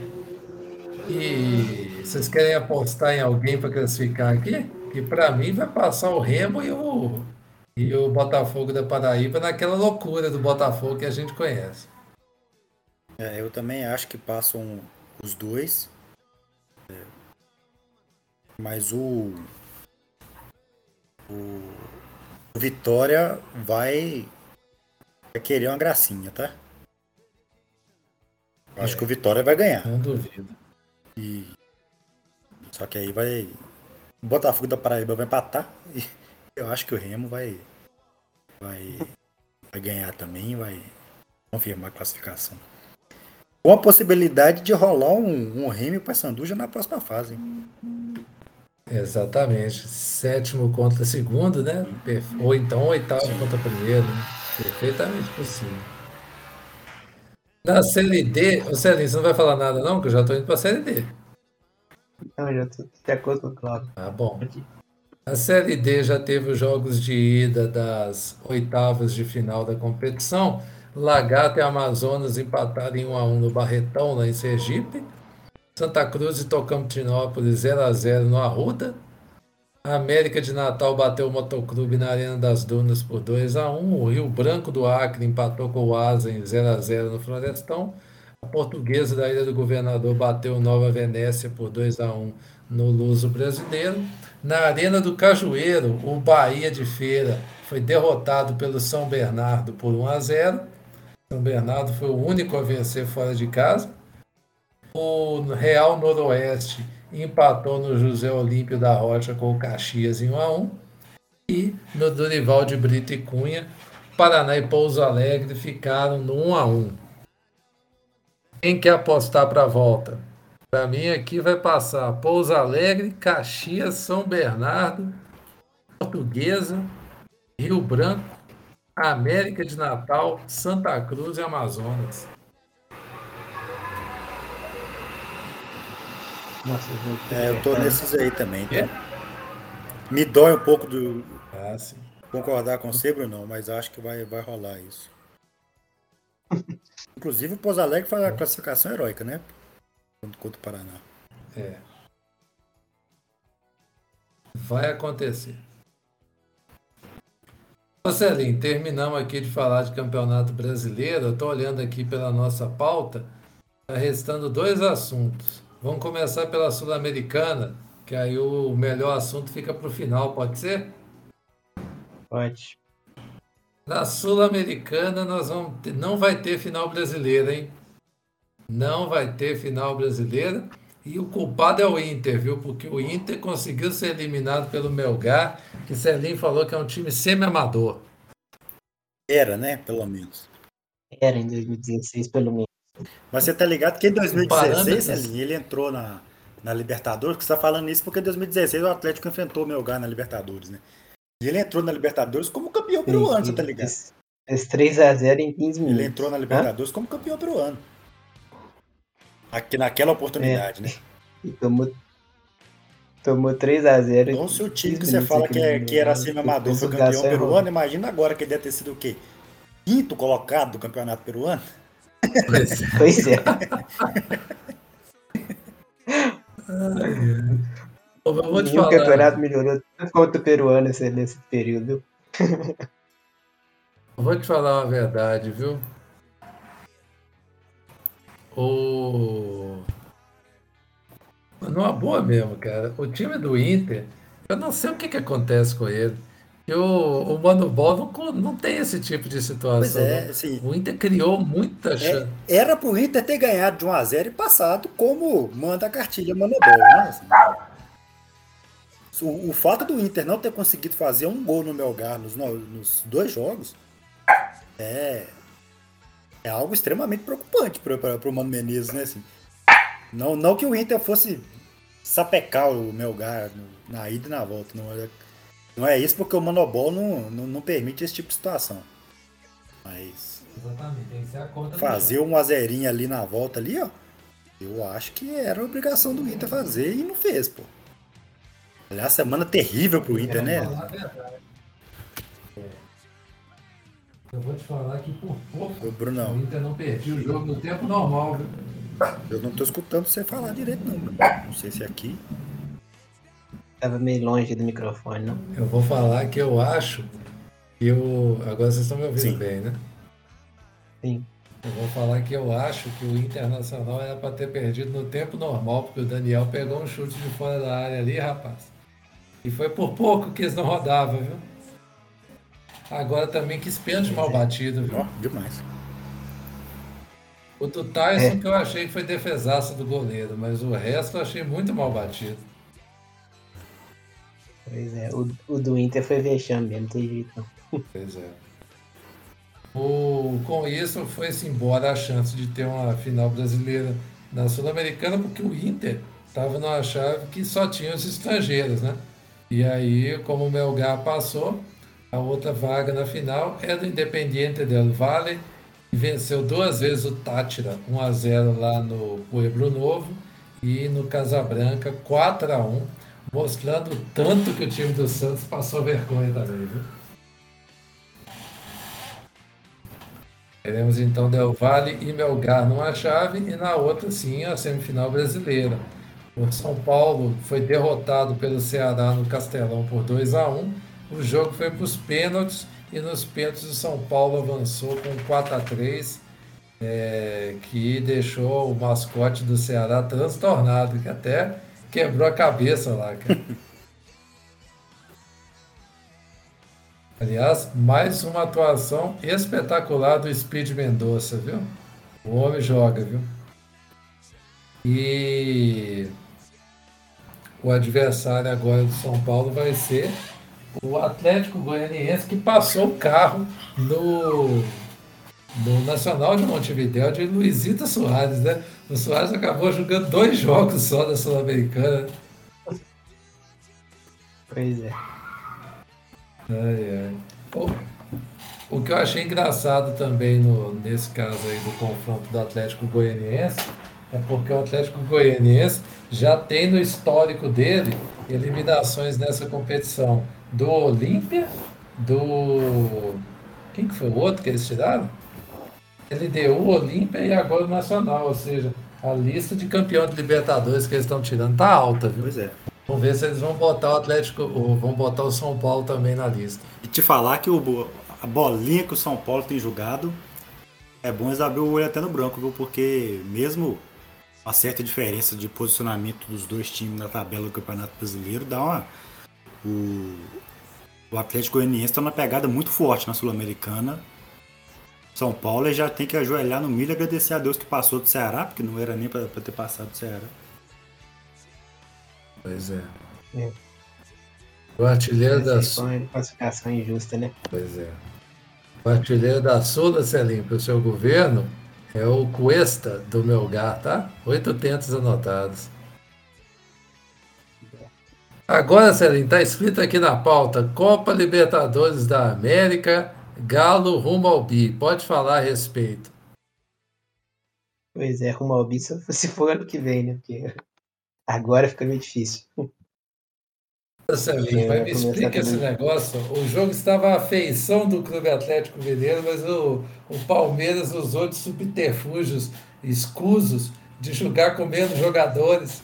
[SPEAKER 2] E vocês querem apostar em alguém para classificar aqui? Que para mim vai passar o Remo e o, e o Botafogo da Paraíba naquela loucura do Botafogo que a gente conhece.
[SPEAKER 3] É, eu também acho que passam os dois. É, mas o, o, o Vitória vai, vai querer uma gracinha, tá? Eu acho
[SPEAKER 2] É,
[SPEAKER 3] que o Vitória vai ganhar.
[SPEAKER 2] não duvido.
[SPEAKER 3] E, só que aí vai. O Botafogo da Paraíba vai empatar. E eu acho que o Remo vai, vai, vai ganhar também, vai confirmar a classificação. Com a possibilidade de rolar um, um Remo e o Paysandu já na próxima fase. Hein?
[SPEAKER 2] Exatamente. Sétimo contra segundo, né? Perfe- Ou então oitavo contra primeiro, né? Perfeitamente possível. Na Série D, ô Celinho, você não vai falar nada não? Que eu já estou indo para a Série D.
[SPEAKER 4] Não, eu já tô de acordo com o Cláudio.
[SPEAKER 2] Ah, bom. A Série D já teve os jogos de ida das oitavas de final da competição. Lagarto e Amazonas empataram em um a um no Barretão, lá em Sergipe. Santa Cruz e Tocantinópolis zero a zero no Arruda. A América de Natal bateu o Motoclube na Arena das Dunas por dois a um. O Rio Branco do Acre empatou com o Asa em zero a zero no Florestão. A Portuguesa da Ilha do Governador bateu o Nova Venécia por dois a um no Luso Brasileiro. Na Arena do Cajueiro, o Bahia de Feira foi derrotado pelo São Bernardo por um a zero. São Bernardo foi o único a vencer fora de casa. O Real Noroeste empatou no José Olímpio da Rocha com o Caxias em um a um. E no Dorival de Brito e Cunha, Paraná e Pouso Alegre ficaram no um a um. Quem quer apostar para a volta? Para mim aqui vai passar Pouso Alegre, Caxias, São Bernardo, Portuguesa, Rio Branco, América de Natal, Santa Cruz e Amazonas.
[SPEAKER 4] Nossa, eu vou
[SPEAKER 3] É, eu tô nesses aí também.
[SPEAKER 2] É?
[SPEAKER 3] Tá? Me dói um pouco do
[SPEAKER 2] Ah, sim.
[SPEAKER 3] concordar com você, Bruno, mas acho que vai, vai rolar isso. Inclusive o Pouso Alegre faz a classificação heróica, né? Contra o Paraná.
[SPEAKER 2] É. Vai acontecer. Ô Celinho, terminamos aqui de falar de Campeonato Brasileiro. Eu estou olhando aqui pela nossa pauta. Está restando dois assuntos. Vamos começar pela Sul-Americana, que aí o melhor assunto fica para o final, pode ser?
[SPEAKER 4] Pode.
[SPEAKER 2] Na Sul-Americana nós vamos ter, não vai ter final brasileira, hein? Não vai ter final brasileira. E o culpado é o Inter, viu? Porque o Inter conseguiu ser eliminado pelo Melgar, que Celinho falou que é um time semi-amador.
[SPEAKER 3] Era, né? Pelo menos.
[SPEAKER 4] Era em dois mil e dezesseis, pelo menos.
[SPEAKER 3] Mas você tá ligado que em dois mil e dezesseis,
[SPEAKER 2] Parâmetros.
[SPEAKER 3] Celinho, ele entrou na, na Libertadores, que você tá falando isso porque em dois mil e dezesseis o Atlético enfrentou o Melgar na Libertadores, né? E ele entrou na Libertadores como campeão peruano, você tá ligado?
[SPEAKER 4] Fez três a zero em quinze minutos.
[SPEAKER 3] Ele entrou na Libertadores Hã? como campeão peruano. Aqui, naquela oportunidade,
[SPEAKER 4] É.
[SPEAKER 3] né?
[SPEAKER 4] E tomou, tomou três a zero.
[SPEAKER 3] Então, se o time que você fala que, é, que era acima amador foi campeão peruano, imagina agora que ele deve ter sido o quê? Quinto colocado do campeonato peruano?
[SPEAKER 4] Pois é. Pois é.
[SPEAKER 2] Eu vou te
[SPEAKER 4] Nenhum
[SPEAKER 2] falar.
[SPEAKER 4] campeonato melhorou tanto quanto o peruano nesse, nesse período.
[SPEAKER 2] Eu vou te falar uma verdade, viu? O... Numa boa mesmo, cara. O time do Inter, eu não sei o que que acontece com ele. Que o, o Mano Ball não, co- não tem esse tipo de
[SPEAKER 3] Pois
[SPEAKER 2] situação, não.
[SPEAKER 3] é, assim,
[SPEAKER 2] O Inter criou muita
[SPEAKER 3] é,
[SPEAKER 2] chance.
[SPEAKER 3] era pro Inter ter ganhado de um a zero e passado como manda a cartilha Monobol, né? Assim, o, o fato do Inter não ter conseguido fazer um gol no Melgar nos, no- nos dois jogos é algo extremamente preocupante para o Mano Menezes, né? Assim, não, não que o Inter fosse sapecar o Melgar no- na ida e na volta, não é, não é isso porque o Monobol não, não, não permite esse tipo de situação. Mas
[SPEAKER 2] Exatamente, tem que ser a conta do
[SPEAKER 3] fazer
[SPEAKER 2] jogo.
[SPEAKER 3] um a zerinho ali na volta ali, ó, eu acho que era obrigação do Inter fazer e não fez, pô. Aliás, semana terrível pro
[SPEAKER 2] Eu
[SPEAKER 3] Inter,
[SPEAKER 2] vou te
[SPEAKER 3] né?
[SPEAKER 2] falar a verdade. Eu vou te falar que por pouco
[SPEAKER 3] Ô,
[SPEAKER 2] o
[SPEAKER 3] Brunão,
[SPEAKER 2] Inter não perdia o jogo no tempo normal, viu?
[SPEAKER 3] eu não tô escutando você falar direito, não, Bruno. Não sei se é aqui.
[SPEAKER 4] Tava meio longe do microfone, não?
[SPEAKER 2] Eu vou falar que eu acho que o. Agora vocês estão me ouvindo
[SPEAKER 3] Sim.
[SPEAKER 2] bem, né?
[SPEAKER 4] Sim.
[SPEAKER 2] Eu vou falar que eu acho que o Internacional era para ter perdido no tempo normal, porque o Daniel pegou um chute de fora da área ali, rapaz. E foi por pouco que eles não rodavam, viu? Agora também que pênalti
[SPEAKER 4] Pois
[SPEAKER 2] mal
[SPEAKER 4] é.
[SPEAKER 2] batido, viu?
[SPEAKER 3] Ó, demais.
[SPEAKER 2] O do Tyson
[SPEAKER 4] É,
[SPEAKER 2] que eu achei que foi defesaço do goleiro, mas o resto eu achei muito mal batido.
[SPEAKER 4] pois é. O, o do Inter foi vexame mesmo, não tem jeito não.
[SPEAKER 2] Pois é. O, com isso foi-se embora a chance de ter uma final brasileira na Sul-Americana, porque o Inter estava numa chave que só tinha os estrangeiros, né? E aí, como o Melgar passou, a outra vaga na final é do Independiente del Valle, que venceu duas vezes o Táchira, um a zero lá no Pueblo Novo, e no Casabranca quatro a um, mostrando o tanto que o time do Santos passou vergonha também, viu? Teremos então Del Valle e Melgar numa chave e na outra sim a semifinal brasileira. O São Paulo foi derrotado pelo Ceará no Castelão por dois a um. O jogo foi para os pênaltis e nos pênaltis o São Paulo avançou com quatro a três, é, que deixou o mascote do Ceará transtornado, que até quebrou a cabeça lá, cara. Aliás, mais uma atuação espetacular do Speed Mendonça, viu? O homem joga, viu? E o adversário agora do São Paulo vai ser o Atlético Goianiense, que passou o carro no, no Nacional de Montevidéu de Luizito Soares, né? O Soares acabou jogando dois jogos só da Sul-Americana.
[SPEAKER 4] Pois é.
[SPEAKER 2] Ai, ai. O, o que eu achei engraçado também no, nesse caso aí do confronto do Atlético Goianiense é porque o Atlético Goianiense já tem no histórico dele eliminações nessa competição do Olímpia, do. Quem que foi o outro que eles tiraram? L D U, Olímpia e agora o Nacional, ou seja, a lista de campeão de Libertadores que eles estão tirando tá alta, viu?
[SPEAKER 3] Pois é.
[SPEAKER 2] Vamos ver se eles vão botar o Atlético, ou vão botar o São Paulo também na lista.
[SPEAKER 3] E te falar que o, a bolinha que o São Paulo tem jogado é bom eles abrir o olho até no branco, viu? Porque mesmo uma certa diferença de posicionamento dos dois times na tabela do Campeonato Brasileiro dá uma. O, o Atlético Goianiense está numa pegada muito forte na Sul-Americana. São Paulo ele já tem que ajoelhar no milho e agradecer a Deus que passou do Ceará, porque não era nem para ter passado do Ceará.
[SPEAKER 2] Pois é.
[SPEAKER 4] É.
[SPEAKER 2] O artilheiro da
[SPEAKER 4] Essa foi uma classificação injusta, né?
[SPEAKER 2] Pois é. O artilheiro da Sula, Celim, para o seu governo, é o Cuesta do Melgar, tá? Oito tentos anotados. Agora, Celim, está escrito aqui na pauta: Copa Libertadores da América, Galo rumo ao Bi. Pode falar a respeito.
[SPEAKER 4] Pois é, rumo ao bi se for ano que vem, né? Porque agora fica meio difícil.
[SPEAKER 2] Celim,
[SPEAKER 4] É,
[SPEAKER 2] mas
[SPEAKER 4] vai
[SPEAKER 2] me
[SPEAKER 4] começar
[SPEAKER 2] explica esse
[SPEAKER 4] também.
[SPEAKER 2] negócio. O jogo estava à feição do Clube Atlético Mineiro, mas o, o Palmeiras usou de subterfúgios escusos de jogar com menos jogadores.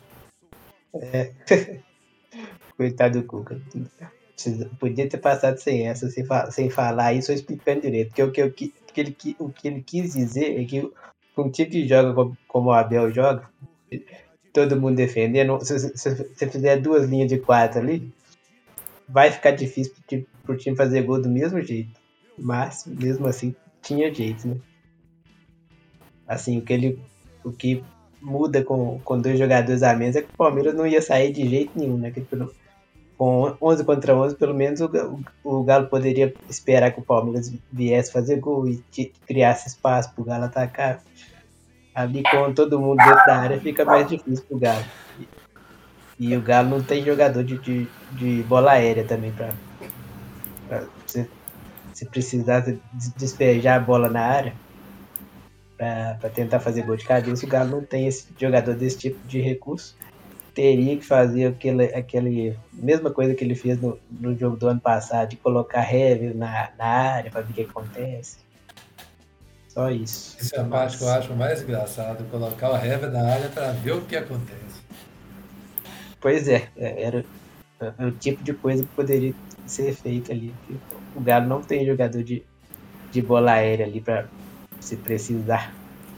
[SPEAKER 4] Coitado do Cuca. Precisa- Podia ter passado sem essa, sem, fa- sem falar isso ou explicando direito. Porque o que, eu, qui- que ele, qui- o que ele quis dizer é que um time que joga como, como o Abel joga, todo mundo defendendo. Se você fizer duas linhas de quatro ali, vai ficar difícil pro, pro time fazer gol do mesmo jeito. Mas, mesmo assim, tinha jeito, né? Assim, o que, ele, o que muda com, com dois jogadores a menos é que o Palmeiras não ia sair de jeito nenhum, né? Que pelo, com onze contra onze, pelo menos o, o, o Galo poderia esperar que o Palmeiras viesse fazer gol e te, criasse espaço pro Galo atacar. Ali com todo mundo dentro da área fica mais difícil pro Galo. E, e o Galo não tem jogador de, de, de bola aérea também para se, se precisar despejar a bola na área para tentar fazer gol de cabeça. O Galo não tem esse jogador desse tipo de recurso. Teria que fazer aquele, aquele mesma coisa que ele fez no, no jogo do ano passado, de colocar heavy na, na área para ver o que acontece. Só isso.
[SPEAKER 2] Essa é a parte que eu acho mais engraçado, colocar o heavy na área para ver o que acontece.
[SPEAKER 4] Pois é, era, era o tipo de coisa que poderia ser feita ali. O Galo não tem jogador de, de bola aérea ali para se precisar.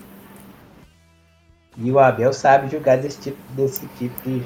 [SPEAKER 4] E o Abel sabe jogar desse tipo, desse tipo de,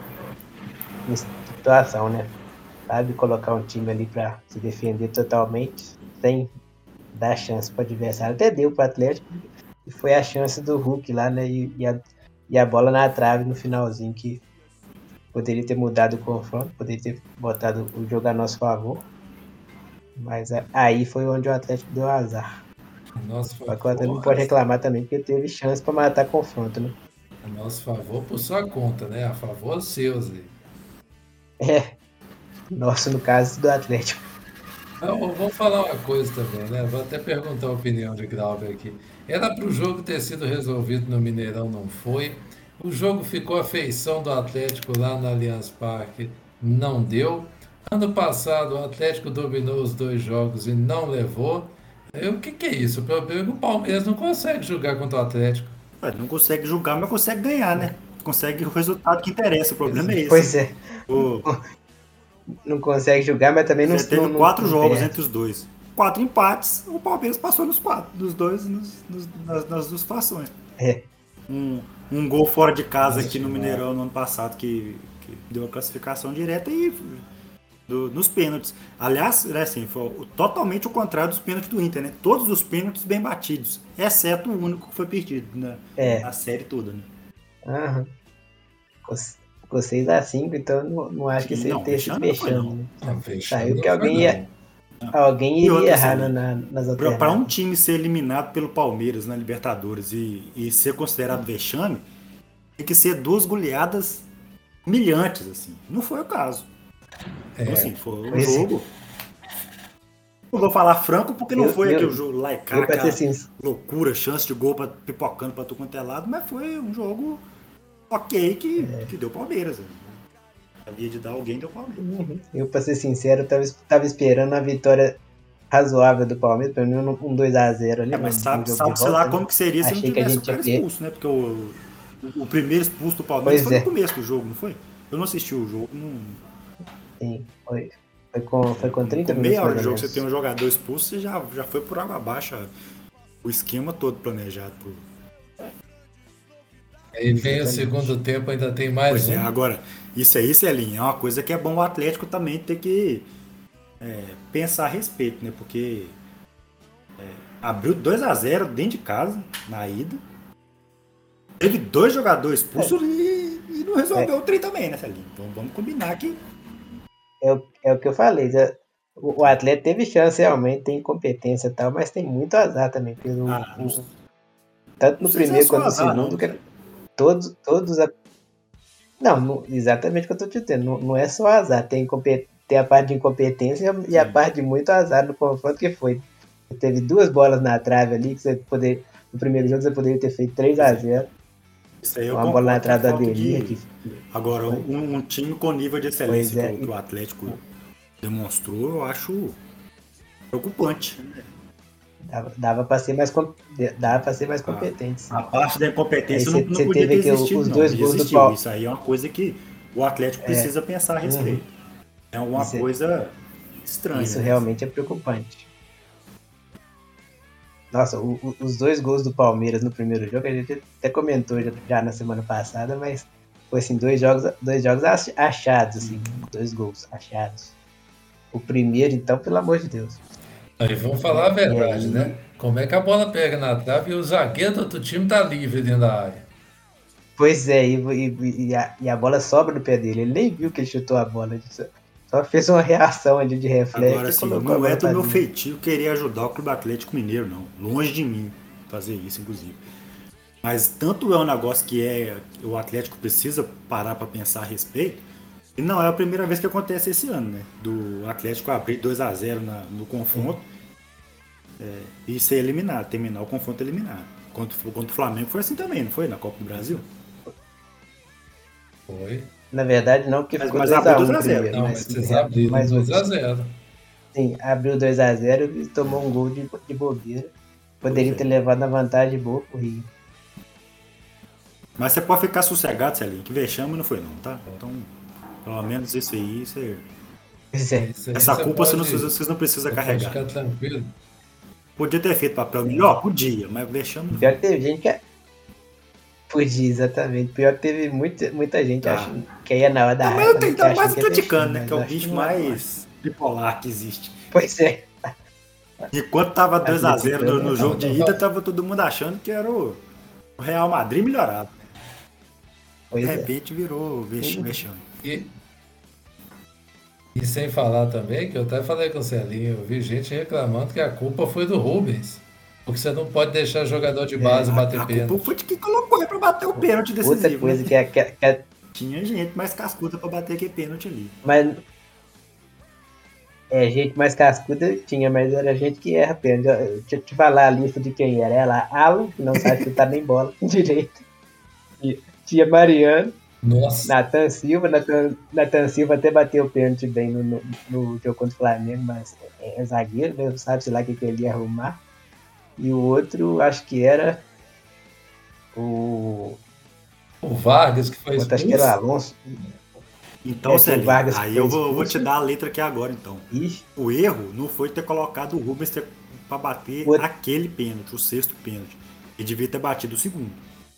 [SPEAKER 4] de situação, né? Sabe colocar um time ali para se defender totalmente, sem dar chance para o adversário. Até deu para o Atlético, e foi a chance do Hulk lá, né? E, e, a, e a bola na trave no finalzinho, que poderia ter mudado o confronto, poderia ter botado o jogo a nosso favor. Mas aí foi onde o Atlético deu azar.
[SPEAKER 2] Nosso
[SPEAKER 4] favor, o Atlético não pode reclamar também, porque teve chance para matar confronto, né?
[SPEAKER 2] A nosso favor por sua conta, né? A favor seus aí.
[SPEAKER 4] É, nosso no caso do Atlético.
[SPEAKER 2] Eu vou falar uma coisa também, né? Vou até perguntar a opinião de Glauber aqui. Era para o jogo ter sido resolvido no Mineirão, não foi. O jogo ficou à feição do Atlético lá no Allianz Parque, não deu. Ano passado o Atlético dominou os dois jogos e não levou. E o que, que é isso? O problema é que o Palmeiras não consegue jogar contra o Atlético.
[SPEAKER 3] Não consegue jogar, mas consegue ganhar, né? Consegue o resultado que interessa. O problema é esse.
[SPEAKER 4] Pois é.
[SPEAKER 3] O...
[SPEAKER 4] Não consegue jogar, mas também não...
[SPEAKER 3] Você teve
[SPEAKER 4] não,
[SPEAKER 3] quatro
[SPEAKER 4] não
[SPEAKER 3] jogos
[SPEAKER 4] perde.
[SPEAKER 3] entre os dois. Quatro empates, o Palmeiras passou nos quatro. Dos dois, nos, nos, nas, nas duas situações.
[SPEAKER 4] É.
[SPEAKER 3] Um, um gol fora de casa
[SPEAKER 4] Nossa,
[SPEAKER 3] aqui no Mineirão no ano passado que, que deu a classificação direta e do, nos pênaltis. Aliás, é assim, foi totalmente o contrário dos pênaltis do Inter, né? Todos os pênaltis bem batidos, exceto o único que foi perdido na,
[SPEAKER 4] É.
[SPEAKER 3] na série toda, né?
[SPEAKER 4] Aham. Ficou seis a cinco, então não, não acho que
[SPEAKER 3] Sim,
[SPEAKER 4] você
[SPEAKER 3] não,
[SPEAKER 4] ter sido
[SPEAKER 3] vexame não foi,
[SPEAKER 4] fechando. Né?
[SPEAKER 2] Não, fechando
[SPEAKER 4] Saiu
[SPEAKER 2] não
[SPEAKER 4] que
[SPEAKER 2] foi,
[SPEAKER 4] alguém
[SPEAKER 2] não.
[SPEAKER 4] ia, alguém
[SPEAKER 3] E
[SPEAKER 4] iria
[SPEAKER 3] outra,
[SPEAKER 4] errar
[SPEAKER 3] assim,
[SPEAKER 4] na, na, nas
[SPEAKER 3] Para
[SPEAKER 4] alternativas.
[SPEAKER 3] um time ser eliminado pelo Palmeiras na Libertadores e, e ser considerado vexame, tem que ser duas goleadas humilhantes, assim. Não foi o caso.
[SPEAKER 2] É,
[SPEAKER 3] Então, assim, foi um
[SPEAKER 4] Pois é.
[SPEAKER 3] jogo. Eu vou falar franco porque não
[SPEAKER 4] Eu-
[SPEAKER 3] foi
[SPEAKER 4] eu-
[SPEAKER 3] aquele jogo lá e cá,
[SPEAKER 4] eu, pra ser
[SPEAKER 3] aquela
[SPEAKER 4] sincero,
[SPEAKER 3] loucura, chance de gol pra, pipocando pra tudo quanto é lado, mas foi um jogo ok que,
[SPEAKER 4] É.
[SPEAKER 3] que deu Palmeiras. Né? Havia de dar alguém, deu Palmeiras.
[SPEAKER 4] Uhum. Eu, pra ser sincero, tava, tava esperando a vitória razoável do Palmeiras, pelo menos um dois a zero ali.
[SPEAKER 3] É, mas
[SPEAKER 4] no-
[SPEAKER 3] sabe,
[SPEAKER 4] no jogo
[SPEAKER 3] sabe
[SPEAKER 4] de
[SPEAKER 3] sei lá
[SPEAKER 4] volta,
[SPEAKER 3] como
[SPEAKER 4] né?
[SPEAKER 3] que seria se não
[SPEAKER 4] Achei que a
[SPEAKER 3] tivesse o
[SPEAKER 4] gente ia
[SPEAKER 3] cara
[SPEAKER 4] per-
[SPEAKER 3] expulso, né? Porque o, o, o primeiro expulso do Palmeiras
[SPEAKER 4] Pois
[SPEAKER 3] foi
[SPEAKER 4] é.
[SPEAKER 3] no começo do jogo, não foi? Eu não assisti o jogo, não.
[SPEAKER 4] Sim, foi, foi, com, foi com trinta
[SPEAKER 3] Com
[SPEAKER 4] minutos
[SPEAKER 3] meia hora
[SPEAKER 4] mais
[SPEAKER 3] de
[SPEAKER 4] ou
[SPEAKER 3] jogo, você
[SPEAKER 4] menos.
[SPEAKER 3] tem um jogador expulso, você já, já foi por água abaixo o esquema todo planejado. Por...
[SPEAKER 2] Aí vem o
[SPEAKER 4] Exatamente.
[SPEAKER 2] segundo tempo, ainda tem mais
[SPEAKER 3] Pois é,
[SPEAKER 2] um.
[SPEAKER 3] agora, isso aí, Celinho, é uma coisa que é bom o Atlético também ter que é, pensar a respeito, né? Porque é, abriu dois a zero dentro de casa, na ida. Teve dois jogadores expulsos e, e não resolveu o trem também, né, Celinho? Então vamos combinar que
[SPEAKER 4] É o, é o que eu falei. já- O, o atleta teve chance realmente, tem competência e tal, mas tem muito azar também. Porque o,
[SPEAKER 3] ah, não,
[SPEAKER 4] o- tanto no
[SPEAKER 3] não sei se é
[SPEAKER 4] primeiro
[SPEAKER 3] só
[SPEAKER 4] quanto no
[SPEAKER 3] azar,
[SPEAKER 4] segundo,
[SPEAKER 3] não.
[SPEAKER 4] que todos, todos a- não, não, exatamente o que eu tô te dizendo. Não, não é só azar, tem, compe- tem a parte de incompetência e a, e a
[SPEAKER 3] Sim.
[SPEAKER 4] parte de muito azar no confronto que foi. Teve duas bolas na trave ali que você poder, no primeiro jogo você poderia ter feito três a zero.
[SPEAKER 3] Isso aí eu
[SPEAKER 4] Uma bola na
[SPEAKER 3] concordo que é
[SPEAKER 4] trave da
[SPEAKER 3] falta
[SPEAKER 4] Adelir,
[SPEAKER 3] de...
[SPEAKER 4] que
[SPEAKER 3] Agora,
[SPEAKER 4] foi.
[SPEAKER 3] um, um time com nível de excelência
[SPEAKER 4] Pois é,
[SPEAKER 3] que, o,
[SPEAKER 4] e-
[SPEAKER 3] que o Atlético demonstrou, eu acho preocupante.
[SPEAKER 4] Dava, dava para ser mais com- dava para ser mais competente. sim.
[SPEAKER 3] A parte da incompetência
[SPEAKER 4] Aí
[SPEAKER 3] não,
[SPEAKER 4] cê-
[SPEAKER 3] não
[SPEAKER 4] cê
[SPEAKER 3] podia
[SPEAKER 4] teve
[SPEAKER 3] ter
[SPEAKER 4] aqui o-
[SPEAKER 3] existido,
[SPEAKER 4] os
[SPEAKER 3] não.
[SPEAKER 4] dois
[SPEAKER 3] E
[SPEAKER 4] gols do
[SPEAKER 3] existiu.
[SPEAKER 4] Pau-
[SPEAKER 3] Isso aí é uma coisa que o Atlético precisa pensar a respeito. É uma
[SPEAKER 4] Isso é-
[SPEAKER 3] coisa estranha.
[SPEAKER 4] Isso
[SPEAKER 3] né?
[SPEAKER 4] realmente é preocupante. Nossa, o- o- os dois gols do Palmeiras no primeiro jogo, a gente até comentou já, já na semana passada, mas foi assim, dois jogos, dois jogos ach- achados, assim, dois gols achados. O primeiro, então, pelo amor de Deus.
[SPEAKER 2] Aí vamos falar a
[SPEAKER 4] E
[SPEAKER 2] verdade,
[SPEAKER 4] aí,
[SPEAKER 2] né? Como é que a bola pega na trave e o zagueiro do outro time tá livre dentro da área?
[SPEAKER 4] pois é, e, e- e a, e a bola sobra no pé dele. Ele nem viu que ele chutou a bola. Ele só, só fez uma reação ali de reflexo
[SPEAKER 3] Agora,
[SPEAKER 4] e
[SPEAKER 3] assim,
[SPEAKER 4] colocou a
[SPEAKER 3] não
[SPEAKER 4] bola
[SPEAKER 3] é do
[SPEAKER 4] pra
[SPEAKER 3] meu
[SPEAKER 4] dentro.
[SPEAKER 3] feitio querer ajudar o Clube Atlético Mineiro, não. Longe de mim fazer isso, inclusive. Mas tanto é um negócio que é o Atlético precisa parar para pensar a respeito, e não é a primeira vez que acontece esse ano, né? Do Atlético abrir dois a zero na, no confronto é, e ser eliminado, terminar o confronto eliminado. Contra, contra o Flamengo foi assim também, não foi? Na Copa do Brasil?
[SPEAKER 2] Foi.
[SPEAKER 4] Na verdade, não, porque
[SPEAKER 3] Mas,
[SPEAKER 4] ficou
[SPEAKER 3] mas
[SPEAKER 4] dois
[SPEAKER 3] abriu
[SPEAKER 4] a um
[SPEAKER 3] dois a zero.
[SPEAKER 4] primeiro.
[SPEAKER 2] Não,
[SPEAKER 4] Mas,
[SPEAKER 2] mas vocês
[SPEAKER 4] é,
[SPEAKER 2] abriram
[SPEAKER 4] mas
[SPEAKER 2] dois a zero.
[SPEAKER 4] sim, abriu dois a zero e tomou um gol de, de bobeira. Poderia
[SPEAKER 3] Pois é.
[SPEAKER 4] ter levado a vantagem boa pro Rio.
[SPEAKER 3] Mas você pode ficar sossegado, Celinho, que vexame não foi não, tá? Então, pelo menos isso aí, você...
[SPEAKER 4] Pois é.
[SPEAKER 2] Isso aí
[SPEAKER 3] essa
[SPEAKER 2] você
[SPEAKER 3] culpa você
[SPEAKER 2] pode,
[SPEAKER 3] não, vocês não precisam
[SPEAKER 2] você pode
[SPEAKER 3] carregar.
[SPEAKER 2] ficar tranquilo.
[SPEAKER 3] Podia ter feito papel melhor? Podia, mas vexame não
[SPEAKER 4] Pior
[SPEAKER 3] foi.
[SPEAKER 4] que teve gente que. Podia, exatamente. Pior que teve muita, muita gente
[SPEAKER 3] Tá.
[SPEAKER 4] achando que ia na hora da
[SPEAKER 3] Não, mas
[SPEAKER 4] raiva,
[SPEAKER 3] eu tenho
[SPEAKER 4] né,
[SPEAKER 3] que
[SPEAKER 4] que
[SPEAKER 3] dar mais
[SPEAKER 4] achando que é
[SPEAKER 3] atleticano,
[SPEAKER 4] vexame,
[SPEAKER 3] né?
[SPEAKER 4] mas
[SPEAKER 3] Que é o
[SPEAKER 4] acho que
[SPEAKER 3] bicho
[SPEAKER 4] não é, não.
[SPEAKER 3] mais bipolar que existe.
[SPEAKER 4] Pois é.
[SPEAKER 3] Enquanto tava dois a zero no, no
[SPEAKER 4] Atleticano,
[SPEAKER 3] jogo de
[SPEAKER 2] não,
[SPEAKER 3] ida,
[SPEAKER 2] não.
[SPEAKER 3] tava todo mundo achando que era o o Real Madrid melhorado. De
[SPEAKER 4] Pois é.
[SPEAKER 3] repente virou vex- vexame.
[SPEAKER 2] E, e sem falar também, que eu até falei com o Celinho, eu vi gente reclamando que a culpa foi do Rubens. Porque você não pode deixar jogador de base
[SPEAKER 3] A,
[SPEAKER 2] bater
[SPEAKER 3] a culpa
[SPEAKER 2] pênalti.
[SPEAKER 3] foi de quem colocou ele pra bater o pênalti
[SPEAKER 4] Outra
[SPEAKER 3] decisivo,
[SPEAKER 4] coisa
[SPEAKER 3] né?
[SPEAKER 4] que é, que, é, que é-
[SPEAKER 3] Tinha gente mais cascuda pra bater aquele pênalti ali.
[SPEAKER 4] Mas. É, gente mais cascuda tinha, mas era gente que erra pênalti. Eu- Deixa eu te falar a lista de quem era. Ela, Alan, que não sabe chutar nem bola direito. E Tia Mariano,
[SPEAKER 2] Nossa,
[SPEAKER 4] Nathan Silva. Nathan, Nathan Silva até bateu o pênalti bem no, no, no jogo contra o Flamengo, mas é, é zagueiro, né? Sabe, sei lá o que, que ele ia arrumar. E o outro, acho que era o.
[SPEAKER 2] o Vargas que foi
[SPEAKER 4] o outro, acho que era o
[SPEAKER 2] expulso.
[SPEAKER 4] Alonso.
[SPEAKER 3] Então,
[SPEAKER 4] É, que o
[SPEAKER 3] Celinho,
[SPEAKER 4] Vargas
[SPEAKER 3] aí
[SPEAKER 4] foi
[SPEAKER 3] eu vou, vou te
[SPEAKER 4] expulso.
[SPEAKER 3] dar a letra aqui agora, então.
[SPEAKER 4] Ixi,
[SPEAKER 3] O erro não foi ter colocado o Rubens ter- pra bater
[SPEAKER 4] O-
[SPEAKER 3] aquele pênalti, o sexto pênalti. Ele devia ter batido o segundo.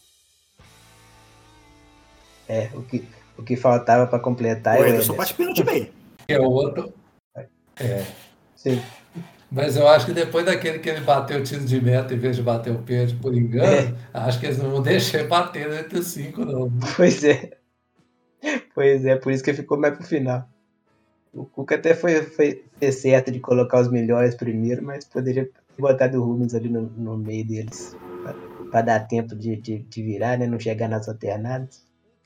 [SPEAKER 4] é, o que, o que faltava pra completar
[SPEAKER 3] O
[SPEAKER 4] é o
[SPEAKER 3] Ederson
[SPEAKER 4] Ederson.
[SPEAKER 3] bate pênalti bem.
[SPEAKER 2] Que é o outro. É.
[SPEAKER 4] Sim.
[SPEAKER 2] Mas eu acho que depois daquele que ele bateu o tiro de meta em vez de bater o pênalti por engano, acho que eles não vão deixar ele bater entre os cinco, não.
[SPEAKER 4] Pois é. Pois é, por isso que ficou mais pro final. O Cuca até foi, foi fez certo de colocar os melhores primeiro, mas poderia ter botado o Rubens ali no, no meio deles pra, pra dar tempo de, de, de virar, né? Não chegar nas alternadas.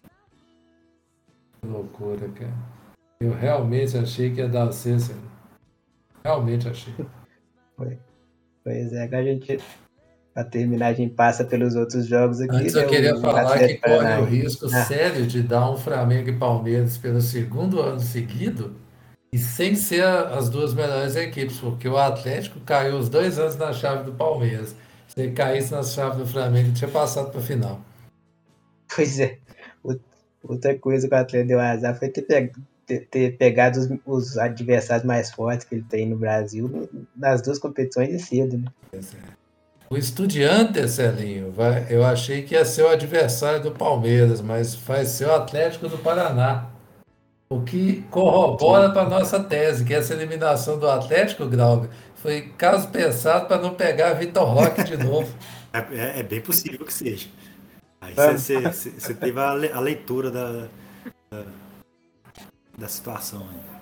[SPEAKER 2] Que loucura, cara. Eu realmente achei que ia dar o César. Realmente achei.
[SPEAKER 4] Foi. Pois é, agora a gente, pra terminar, a gente passa pelos outros jogos aqui.
[SPEAKER 2] Antes
[SPEAKER 4] né?
[SPEAKER 2] eu queria
[SPEAKER 4] O
[SPEAKER 2] falar que
[SPEAKER 4] Atlético
[SPEAKER 2] corre o
[SPEAKER 4] Paranaense.
[SPEAKER 2] risco
[SPEAKER 4] Ah.
[SPEAKER 2] sério de dar um Flamengo e Palmeiras pelo segundo ano seguido e sem ser a- as duas melhores equipes, porque o Atlético caiu os dois anos na chave do Palmeiras. Se ele caísse na chave do Flamengo, ele tinha passado para a final.
[SPEAKER 4] Pois é. O- Outra coisa que o Atlético deu azar foi ter, pe- ter- ter pegado os, os adversários mais fortes que ele tem no Brasil no- nas duas competições de cedo, né?
[SPEAKER 2] O Estudiantes, Celinho, vai, eu achei que ia ser o adversário do Palmeiras, mas vai ser o Atlético do Paraná. O que corrobora para a nossa tese, que essa eliminação do Atlético, Grau, foi caso pensado para não pegar Vitor Roque de novo.
[SPEAKER 3] É, é- é bem possível que seja. Aí
[SPEAKER 4] Vamos.
[SPEAKER 3] você teve a, le- a leitura da, da, da situação aí.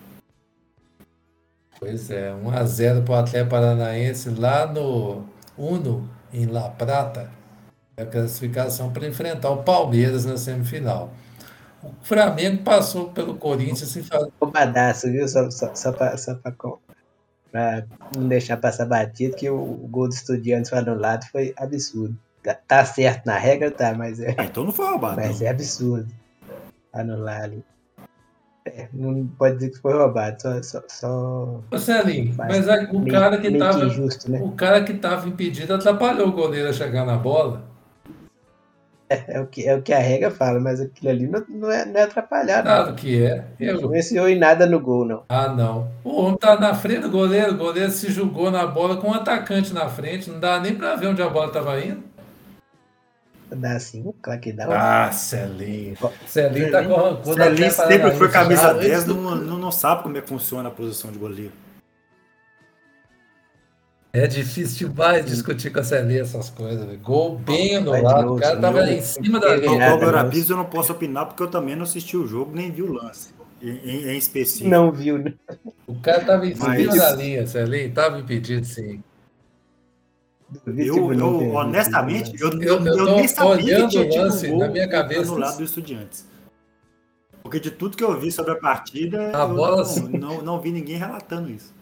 [SPEAKER 2] Pois é, um a zero para o Atlético Paranaense lá no Uno, em La Plata, é a classificação para enfrentar o Palmeiras na semifinal. O Flamengo passou pelo Corinthians sem fazer.
[SPEAKER 4] Roubadaço, viu? Só, só, só, pra, só pra, com- pra não deixar passar batido, que o, o gol do Estudiantes foi anulado foi absurdo. Tá, tá certo na regra, tá, mas é,
[SPEAKER 3] Ah, então não foi roubado,
[SPEAKER 4] mas
[SPEAKER 3] não.
[SPEAKER 4] é absurdo anular ali. É, não pode dizer que foi roubado, só. só, só
[SPEAKER 2] Ô, Celinho,
[SPEAKER 4] Mas
[SPEAKER 2] mas a- o
[SPEAKER 4] meio,
[SPEAKER 2] cara que
[SPEAKER 4] meio que
[SPEAKER 2] estava
[SPEAKER 4] injusto, né?
[SPEAKER 2] o cara que estava impedido atrapalhou o goleiro a chegar na bola.
[SPEAKER 4] É, é o que, é o que a regra fala, mas aquilo ali não, não, é, não é atrapalhar, não.
[SPEAKER 2] Claro que é.
[SPEAKER 4] Não
[SPEAKER 2] Eu,
[SPEAKER 4] influenciou em nada no gol, não.
[SPEAKER 2] ah, não. O homem tá na frente do goleiro, o goleiro se jogou na bola com um atacante na frente, não dá nem para ver onde a bola estava indo.
[SPEAKER 4] Dá sim, claro que dá.
[SPEAKER 2] Ah, Celinho.
[SPEAKER 4] Ó,
[SPEAKER 2] Celinho tá com rancor da
[SPEAKER 3] Celinho
[SPEAKER 2] Atlético
[SPEAKER 3] sempre foi
[SPEAKER 2] Paranaense
[SPEAKER 3] camisa
[SPEAKER 2] já
[SPEAKER 3] dez,
[SPEAKER 2] antes do-
[SPEAKER 3] não, não, não sabe como é que funciona a posição de goleiro.
[SPEAKER 2] É difícil demais discutir com a Celinho essas coisas, velho. Gol bem
[SPEAKER 4] Vai de
[SPEAKER 2] anulado. O
[SPEAKER 4] novo
[SPEAKER 2] cara
[SPEAKER 4] esse
[SPEAKER 2] tava
[SPEAKER 4] jogo.
[SPEAKER 2] em cima da
[SPEAKER 4] Teve
[SPEAKER 2] linha.
[SPEAKER 3] Qual
[SPEAKER 4] nada,
[SPEAKER 3] Glória
[SPEAKER 4] não.
[SPEAKER 3] Pires eu não posso opinar porque eu também não assisti o jogo nem vi o lance em, em- em específico.
[SPEAKER 4] Não viu, né?
[SPEAKER 2] O cara tava em
[SPEAKER 3] Mas-
[SPEAKER 2] cima da linha, Celinho. Tava impedido, sim.
[SPEAKER 4] Duvido,
[SPEAKER 3] Eu,
[SPEAKER 4] tipo, não
[SPEAKER 3] eu
[SPEAKER 4] ter visto
[SPEAKER 3] honestamente,
[SPEAKER 4] esse
[SPEAKER 3] eu,
[SPEAKER 4] lance.
[SPEAKER 3] eu,
[SPEAKER 2] Eu, eu
[SPEAKER 3] eu
[SPEAKER 2] tô
[SPEAKER 3] nem sabia que
[SPEAKER 2] olhando
[SPEAKER 3] tinha
[SPEAKER 2] o
[SPEAKER 3] tido um
[SPEAKER 2] lance na
[SPEAKER 3] gol
[SPEAKER 2] minha cabeça.
[SPEAKER 3] anulado do Estudiantes. Porque de tudo que eu vi sobre a partida,
[SPEAKER 2] A
[SPEAKER 3] eu
[SPEAKER 2] bola-
[SPEAKER 3] não, não, não vi ninguém relatando isso.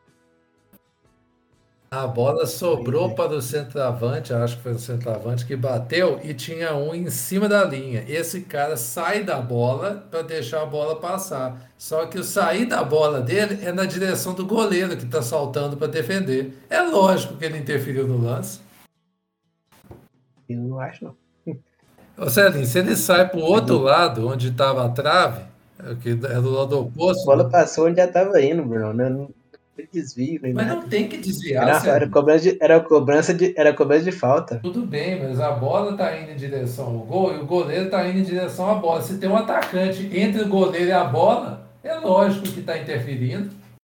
[SPEAKER 2] A bola sobrou
[SPEAKER 4] Pois é.
[SPEAKER 2] para o centroavante, acho que foi o centroavante que bateu e tinha um em cima da linha. Esse cara sai da bola para deixar a bola passar. Só que o sair da bola dele é na direção do goleiro que está saltando para defender. É lógico que ele interferiu no lance.
[SPEAKER 4] Eu não acho, não.
[SPEAKER 2] Ô Celinho, se ele sai para o outro lado, onde estava a trave, é que é do lado
[SPEAKER 4] A
[SPEAKER 2] oposto,
[SPEAKER 4] bola passou onde já tava indo, Bruno. Não, não foi desvio, nem
[SPEAKER 2] mas
[SPEAKER 4] nada.
[SPEAKER 2] não tem que desviar,
[SPEAKER 4] Era, uma- era,
[SPEAKER 2] Celinho.
[SPEAKER 4] cobrança de, era, cobrança de, era cobrança de falta.
[SPEAKER 2] Tudo bem, mas a bola está indo em direção ao gol e o goleiro está indo em direção à bola. Se tem um atacante entre o goleiro e a bola, é lógico que está interferindo.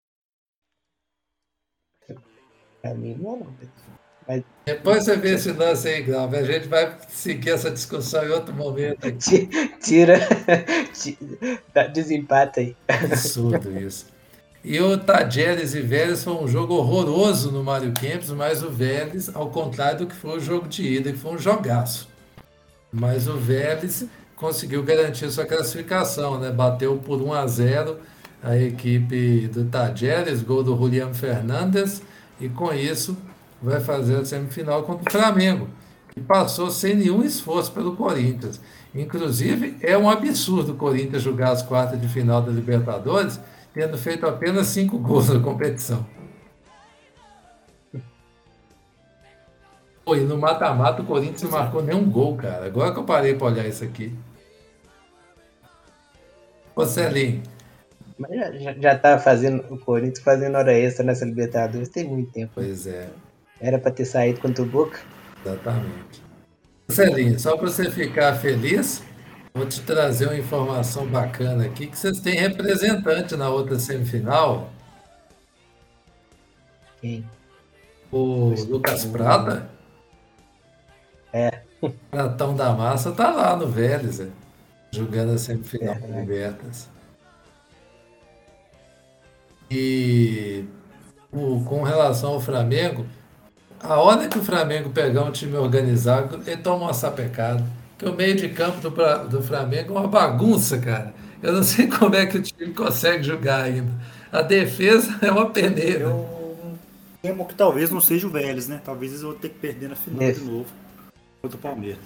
[SPEAKER 4] Pra mim, não é, não. Mas
[SPEAKER 2] Depois você vê esse lance aí, Glauber. A gente vai seguir essa discussão em outro momento aqui.
[SPEAKER 4] ti- tira. ti- dá- Desempata aí.
[SPEAKER 2] Absurdo isso. E o Tajeres e Vélez foi um jogo horroroso no Mário Kempis, mas o Vélez, ao contrário do que foi o jogo de ida, que foi um jogaço. Mas o Vélez conseguiu garantir sua classificação, né? Bateu por um a zero a equipe do Tajeres, gol do Julián Fernandes, e com isso vai fazer a semifinal contra o Flamengo, que passou sem nenhum esforço pelo Corinthians. Inclusive, é um absurdo o Corinthians jogar as quartas de final da Libertadores, tendo feito apenas cinco gols na competição. Pô, e no mata-mata o Corinthians não marcou nenhum gol, cara. Agora que eu parei para olhar isso aqui. Ô Celinho,
[SPEAKER 4] Mas já, já, já tá fazendo o Corinthians fazendo hora extra nessa Libertadores tem muito tempo.
[SPEAKER 2] pois é,
[SPEAKER 4] Era pra ter saído contra o Boca.
[SPEAKER 2] exatamente. Celinho, só para você ficar feliz, vou te trazer uma informação bacana aqui, que vocês têm representante na outra semifinal,
[SPEAKER 4] Quem?
[SPEAKER 2] o Lucas Prata.
[SPEAKER 4] É.
[SPEAKER 2] Pratão da Massa tá lá no Vélez, né? Jogando a semifinal
[SPEAKER 4] É,
[SPEAKER 2] da
[SPEAKER 4] né?
[SPEAKER 2] Libertas. E o- com relação ao Flamengo, a hora que o Flamengo pegar um time organizado, ele toma uma sapecada. Porque o meio de campo do, Pra- do Flamengo é uma bagunça, cara. Eu não sei como é que o time consegue jogar ainda. A defesa é uma peneira.
[SPEAKER 3] Eu temo que talvez não seja o Vélez, né? Talvez eles vão ter que perder na final
[SPEAKER 4] Def-
[SPEAKER 3] de novo contra o Palmeiras.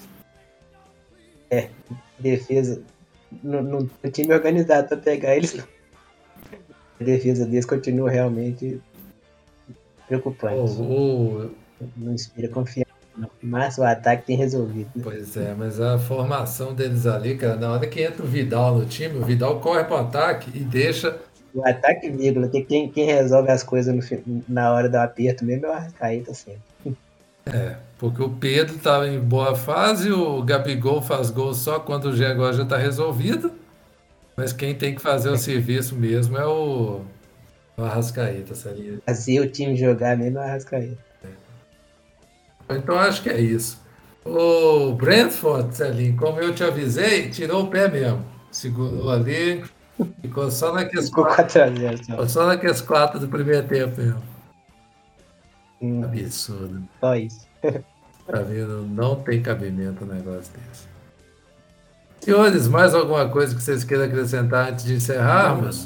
[SPEAKER 4] Defesa. Não, não tem time organizado pra pegar eles, não. A defesa deles continua realmente preocupante.
[SPEAKER 2] O- o-
[SPEAKER 4] Não inspira confiança, não. Mas o ataque tem resolvido. Né?
[SPEAKER 2] Pois é, mas a formação deles ali, cara, na hora que entra o Vidal no time, o Vidal corre para o ataque e deixa.
[SPEAKER 4] O ataque, vírgula, que quem, quem resolve as coisas no fi- na hora do aperto mesmo é o Arrascaeta sempre.
[SPEAKER 2] É, porque o Pedro estava em boa fase, o Gabigol faz gol só quando o Jaguar já está resolvido, mas quem tem que fazer o serviço mesmo é o, o Arrascaeta, seria.
[SPEAKER 4] Fazer o time jogar mesmo é o Arrascaeta.
[SPEAKER 2] Então acho que é isso. O Brentford, Celinho, como eu te avisei, tirou o pé mesmo. Segurou ali, ficou só naqueles
[SPEAKER 4] Ficou
[SPEAKER 2] quatro,
[SPEAKER 4] quatro a zero só.
[SPEAKER 2] ficou só naqueles quatro do primeiro tempo mesmo.
[SPEAKER 4] Hum,
[SPEAKER 2] Absurdo.
[SPEAKER 4] só isso.
[SPEAKER 2] Tá vendo? Não tem cabimento um negócio desse. Senhores, mais alguma coisa que vocês queiram acrescentar antes de encerrarmos?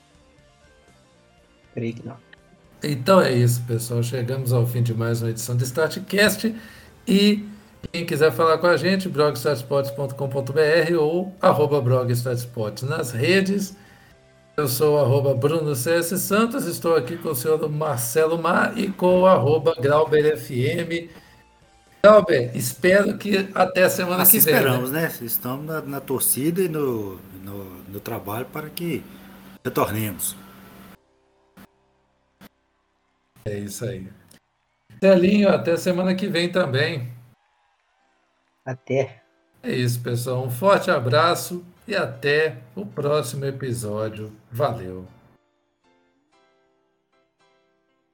[SPEAKER 4] Creio que não.
[SPEAKER 2] Então é isso, pessoal. Chegamos ao fim de mais uma edição do StartCast. E quem quiser falar com a gente, blog startsports ponto com ponto br ou arroba blog startsports nas redes. Eu sou o arroba Bruno C S Santos, estou aqui com o senhor Marcelo Mar e com o arroba GrauberFM. Glauber, espero que até semana
[SPEAKER 3] Assim
[SPEAKER 2] que vem.
[SPEAKER 3] esperamos,
[SPEAKER 2] né?
[SPEAKER 3] né? Estamos na, na torcida e no, no, no trabalho para que retornemos.
[SPEAKER 2] É isso aí. Celinho, até semana que vem também.
[SPEAKER 4] Até.
[SPEAKER 2] É isso, pessoal. Um forte abraço e até o próximo episódio. Valeu!